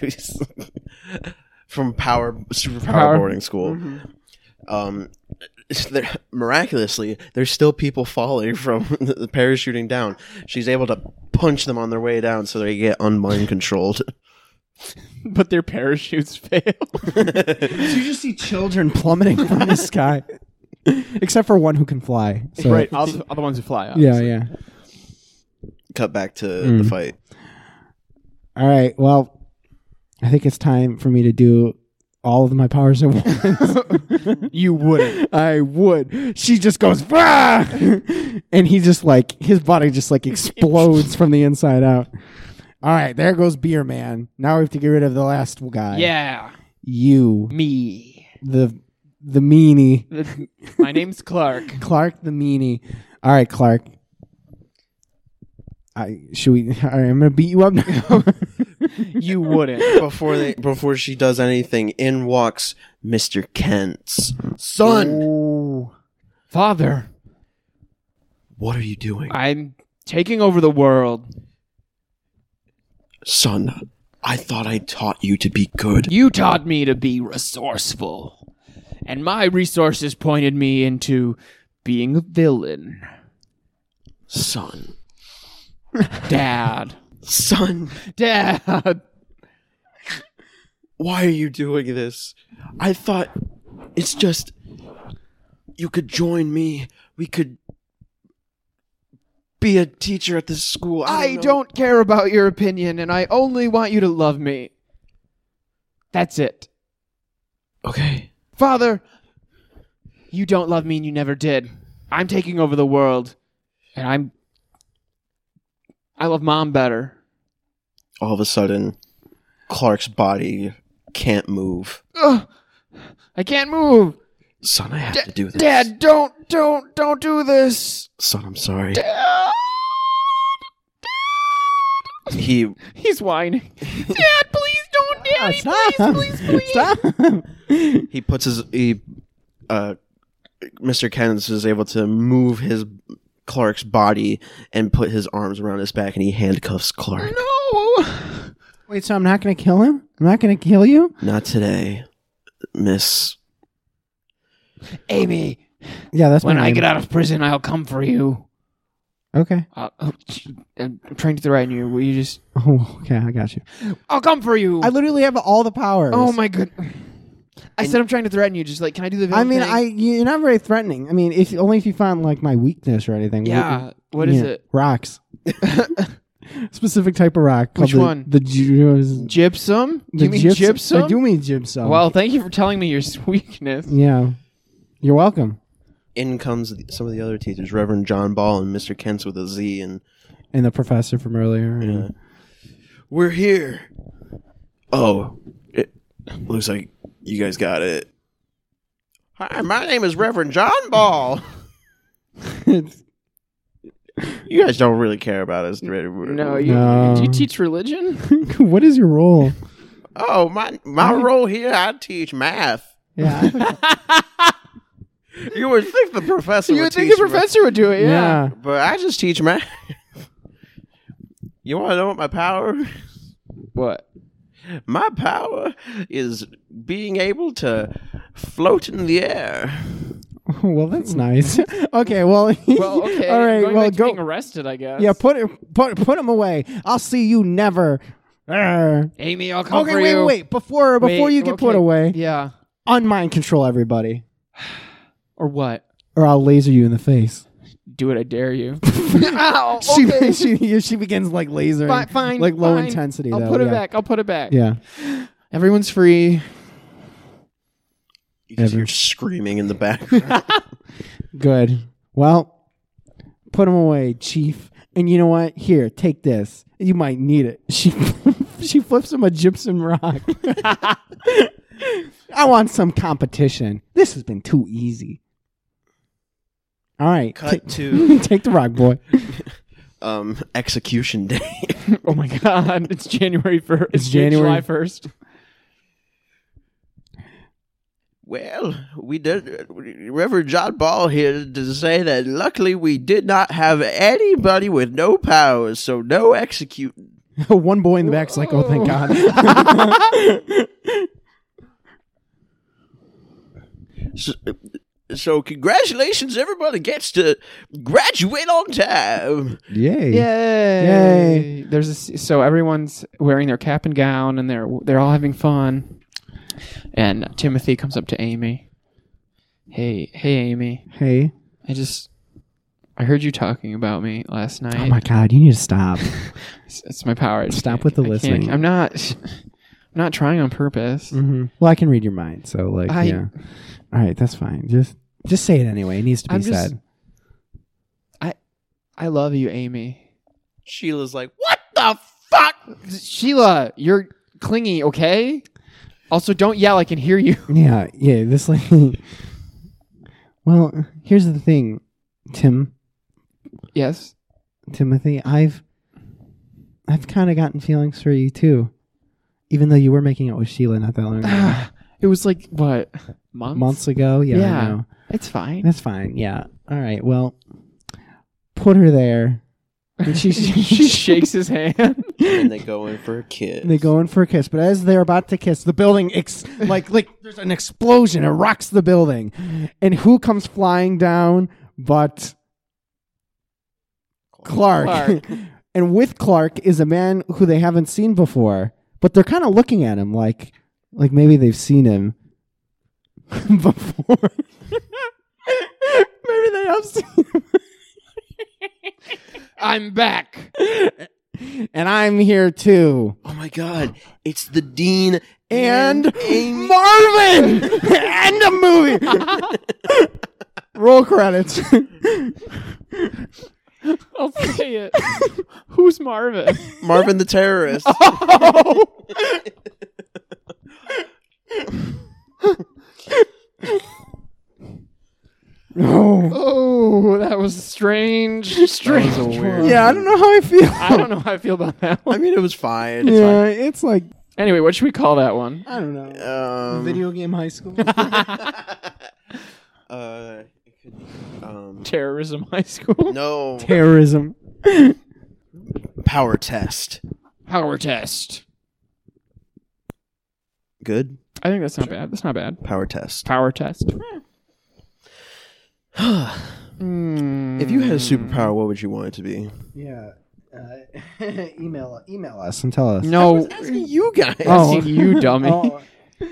place from superpower Power. boarding school. Mm-hmm. miraculously, there's still people falling from the parachuting down. She's able to punch them on their way down so they get unmind controlled. But their parachutes fail. So you just see children plummeting from the sky, except for one who can fly. So, Right, all the ones who fly. Yeah, Obviously. yeah. Cut back to the fight. All right. Well, I think it's time for me to do all of my powers at once. You wouldn't. I would. She just goes, "Bah!" And he just like, his body just like explodes from the inside out. All right, there goes Beer Man. Now we have to get rid of the last guy. Yeah, You, me. the meanie. My name's Clark. Clark the meanie. All right, Clark. All right, I'm gonna beat you up now. You wouldn't. Before she does anything, in walks Mr. Kent's son. Oh. Father, What are you doing? I'm taking over the world. Son, I thought I taught you to be good. You taught me to be resourceful, and my resources pointed me into being a villain. Son. Dad. Son, Dad. why are you doing this? I thought it's just you could join me. We could be a teacher at this school. I know. don't care about your opinion, and I only want you to love me. That's it. Okay. Father, you don't love me and you never did. I'm taking over the world, and I love Mom better. All of a sudden, Clark's body can't move. Ugh, I can't move. Son, I have to do this. Dad, don't do this. Son, I'm sorry. Dad. He's whining. Dad, please don't, Daddy, Stop. please. Stop. He puts Mr. Kenneth is able to move his Clark's body and put his arms around his back, and he handcuffs Clark. No. Wait, so I'm not going to kill him? I'm not going to kill you? Not today, Miss. Amy, Yeah, that's when my I name. get out of prison, I'll come for you. Okay. I'm trying to threaten you. Will you just... Oh, okay, I got you. I'll come for you. I literally have all the powers. Oh my good. I said I'm trying to threaten you. Just like, can I do the villain I mean, thing? you're not very threatening. I mean, if you found like my weakness or anything. Yeah. What is it? Rocks. Specific type of rock. Which called one? The Gypsum? the You mean gypsum? I do mean gypsum. Well, thank you for telling me your weakness. yeah. You're welcome. In comes some of the other teachers, Reverend John Ball and Mr. Kent's with a Z, and And the professor from earlier. yeah. We're here. Oh, it looks like you guys got it. Hi, my name is Reverend John Ball. You guys don't really care about us. No, No. do you teach religion? What is your role? Oh, my role here, I teach math. Yeah. You would think the professor You would would think teach the professor would do it, yeah. math, but I just teach math. You want to know what my power? What? My power is being able to float in the air. Well, that's nice. Okay, well, Well, okay. all right, Going well, back to go. being arrested, I guess. Yeah, put him away. I'll see you never. Arr. Amy, I'll come Okay, for wait, you. wait. Before you get put okay. away, Yeah. unmind control everybody, Or what? or I'll laser you in the face. Do it, I dare you. Ow, okay. She begins like lasering, Fine, like low fine. intensity. I'll though, put it yeah. back. I'll put it back. Yeah. Everyone's free. You can hear screaming in the background. Good. Well, put him away, Chief. And you know what? Here, take this. You might need it. She flips him a gypsum rock. I want some competition. This has been too easy. All right. Cut to Take the rock, boy. execution day. Oh my God! It's January 1st. It's January- July 1st. Well, we did. Reverend John Ball here to say that luckily we did not have anybody with no powers, so no executing. One boy in the back's like, oh, thank God. So congratulations, everybody gets to graduate on time. Yay. Yay! So everyone's wearing their cap and gown, and they're all having fun. And Timothy comes up to Amy. Hey, Amy. Hey. I heard you talking about me last night. Oh my God, you need to stop. It's my power. Stop with the listening. I'm not trying on purpose. Mm-hmm. Well, I can read your mind, so like, yeah. All right, that's fine. Just say it anyway. It needs to be said. I love you, Amy. Sheila's like, what the fuck? Sheila, you're clingy, okay? Also, don't yell. I can hear you. Yeah. This like. Well, here's the thing, Tim. Yes. Timothy, I've kind of gotten feelings for you too, even though you were making out with Sheila not that long ago. It was like what months ago? Yeah, I know. It's fine. That's fine. Yeah. All right. Well, put her there. And she shakes his hand. And they go in for a kiss. But as they're about to kiss, the building like there's an explosion. It rocks the building, and who comes flying down but Clark. And with Clark is a man who they haven't seen before, but they're kind of looking at him like maybe they've seen him before. Maybe they have seen him. I'm back. And I'm here too. Oh my God. It's the Dean And Amy. Marvin! And a movie! Roll credits. I'll say it. Who's Marvin? Marvin the terrorist. Oh, that was strange. Strange. That was a weird- Yeah, I don't know how I feel. I don't know how I feel about that I one. mean, it was fine. Yeah, it's like, Anyway, what should we call that one? I don't know. Um, Video game high school. it could be, Terrorism High School. no. Terrorism. Power test. Power test. Good. I think that's not bad. That's not bad. Power test. Power test. If you had a superpower, what would you want it to be? Yeah. Email us and tell us. No, Asking you guys. Oh. asking you, dummy. Oh.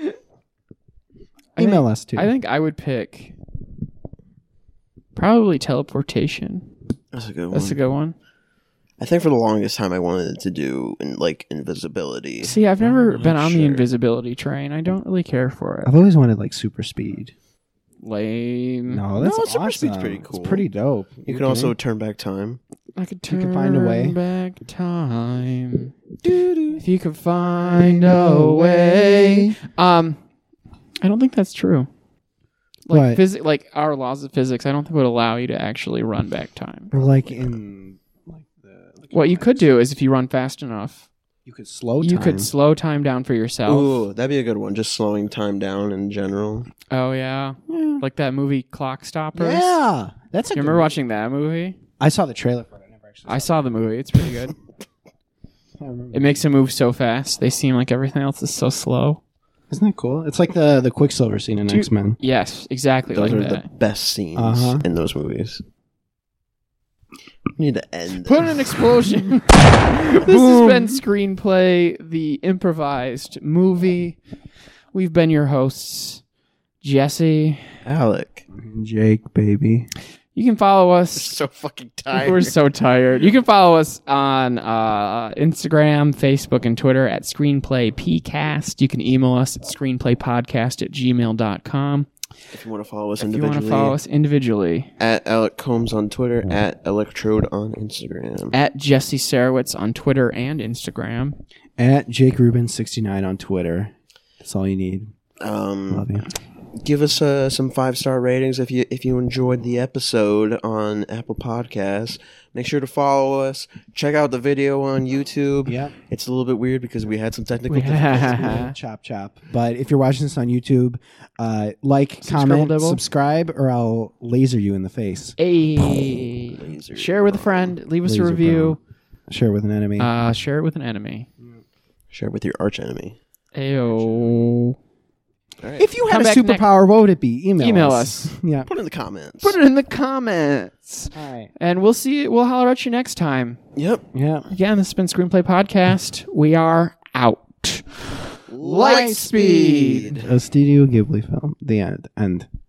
Email us too. I think I would pick probably teleportation. That's a good one. That's a good one. I think for the longest time I wanted to do invisibility. See, I've never been on the sure. invisibility train. I don't really care for it. I've always wanted like super speed. Lame. No, that's super awesome. speed's pretty cool. It's pretty dope. You can also turn back time. I could You turn could find a way. back time. If you could find a way. I don't think that's true. Like What? like our laws of physics, I don't think would allow you to actually run back time. Or like in like the. Like What you could do is if you run fast enough, you could slow. you time. could slow time down for yourself. Ooh, that'd be a good one. Just slowing time down in general. Oh yeah. Like that movie Clock Stoppers. Yeah, that's a. You good remember one. watching that movie? I saw the trailer for it. I never actually. I saw the movie. It's pretty good. I remember. It makes them move so fast. They seem like everything else is so slow. Isn't that cool? It's like the Quicksilver scene in X Men. Yes, exactly Those like are that. the best scenes Uh-huh. in those movies. We need to end Put this. an explosion. This has been Screenplay, the improvised movie. We've been your hosts, Jesse. Alec. Jake, baby. You can follow us. So fucking tired. We're so tired. You can follow us on Instagram, Facebook, and Twitter at ScreenplayPcast. You can email us at screenplaypodcast@gmail.com. If you want to follow us If you want individually, to follow us individually, at Alec Combs on Twitter, at Electrode on Instagram. at Jesse Sarowitz on Twitter and Instagram. At Jake Rubin 69 on Twitter. That's all you need. Love you. Give us some 5-star ratings if you enjoyed the episode on Apple Podcasts. Make sure to follow us. Check out the video on YouTube. Yep. It's a little bit weird because we had some technical Chop chop. But if you're watching this on YouTube, like, Subscribe, comment, double. subscribe, or I'll laser you in the face. Hey, Laser. share with a friend. Leave us a Laser review. Share with an enemy. Share it with an enemy. Share it with your arch enemy. Ayo. All right. If you had Come a back superpower, what would it be? Email us. Yeah. Put it in the comments. Put it in the comments. All right. And we'll see. We'll holler at you next time. Yep. Yeah. Again, this has been Screenplay Podcast. We are out. Lightspeed. A Studio Ghibli film. The end.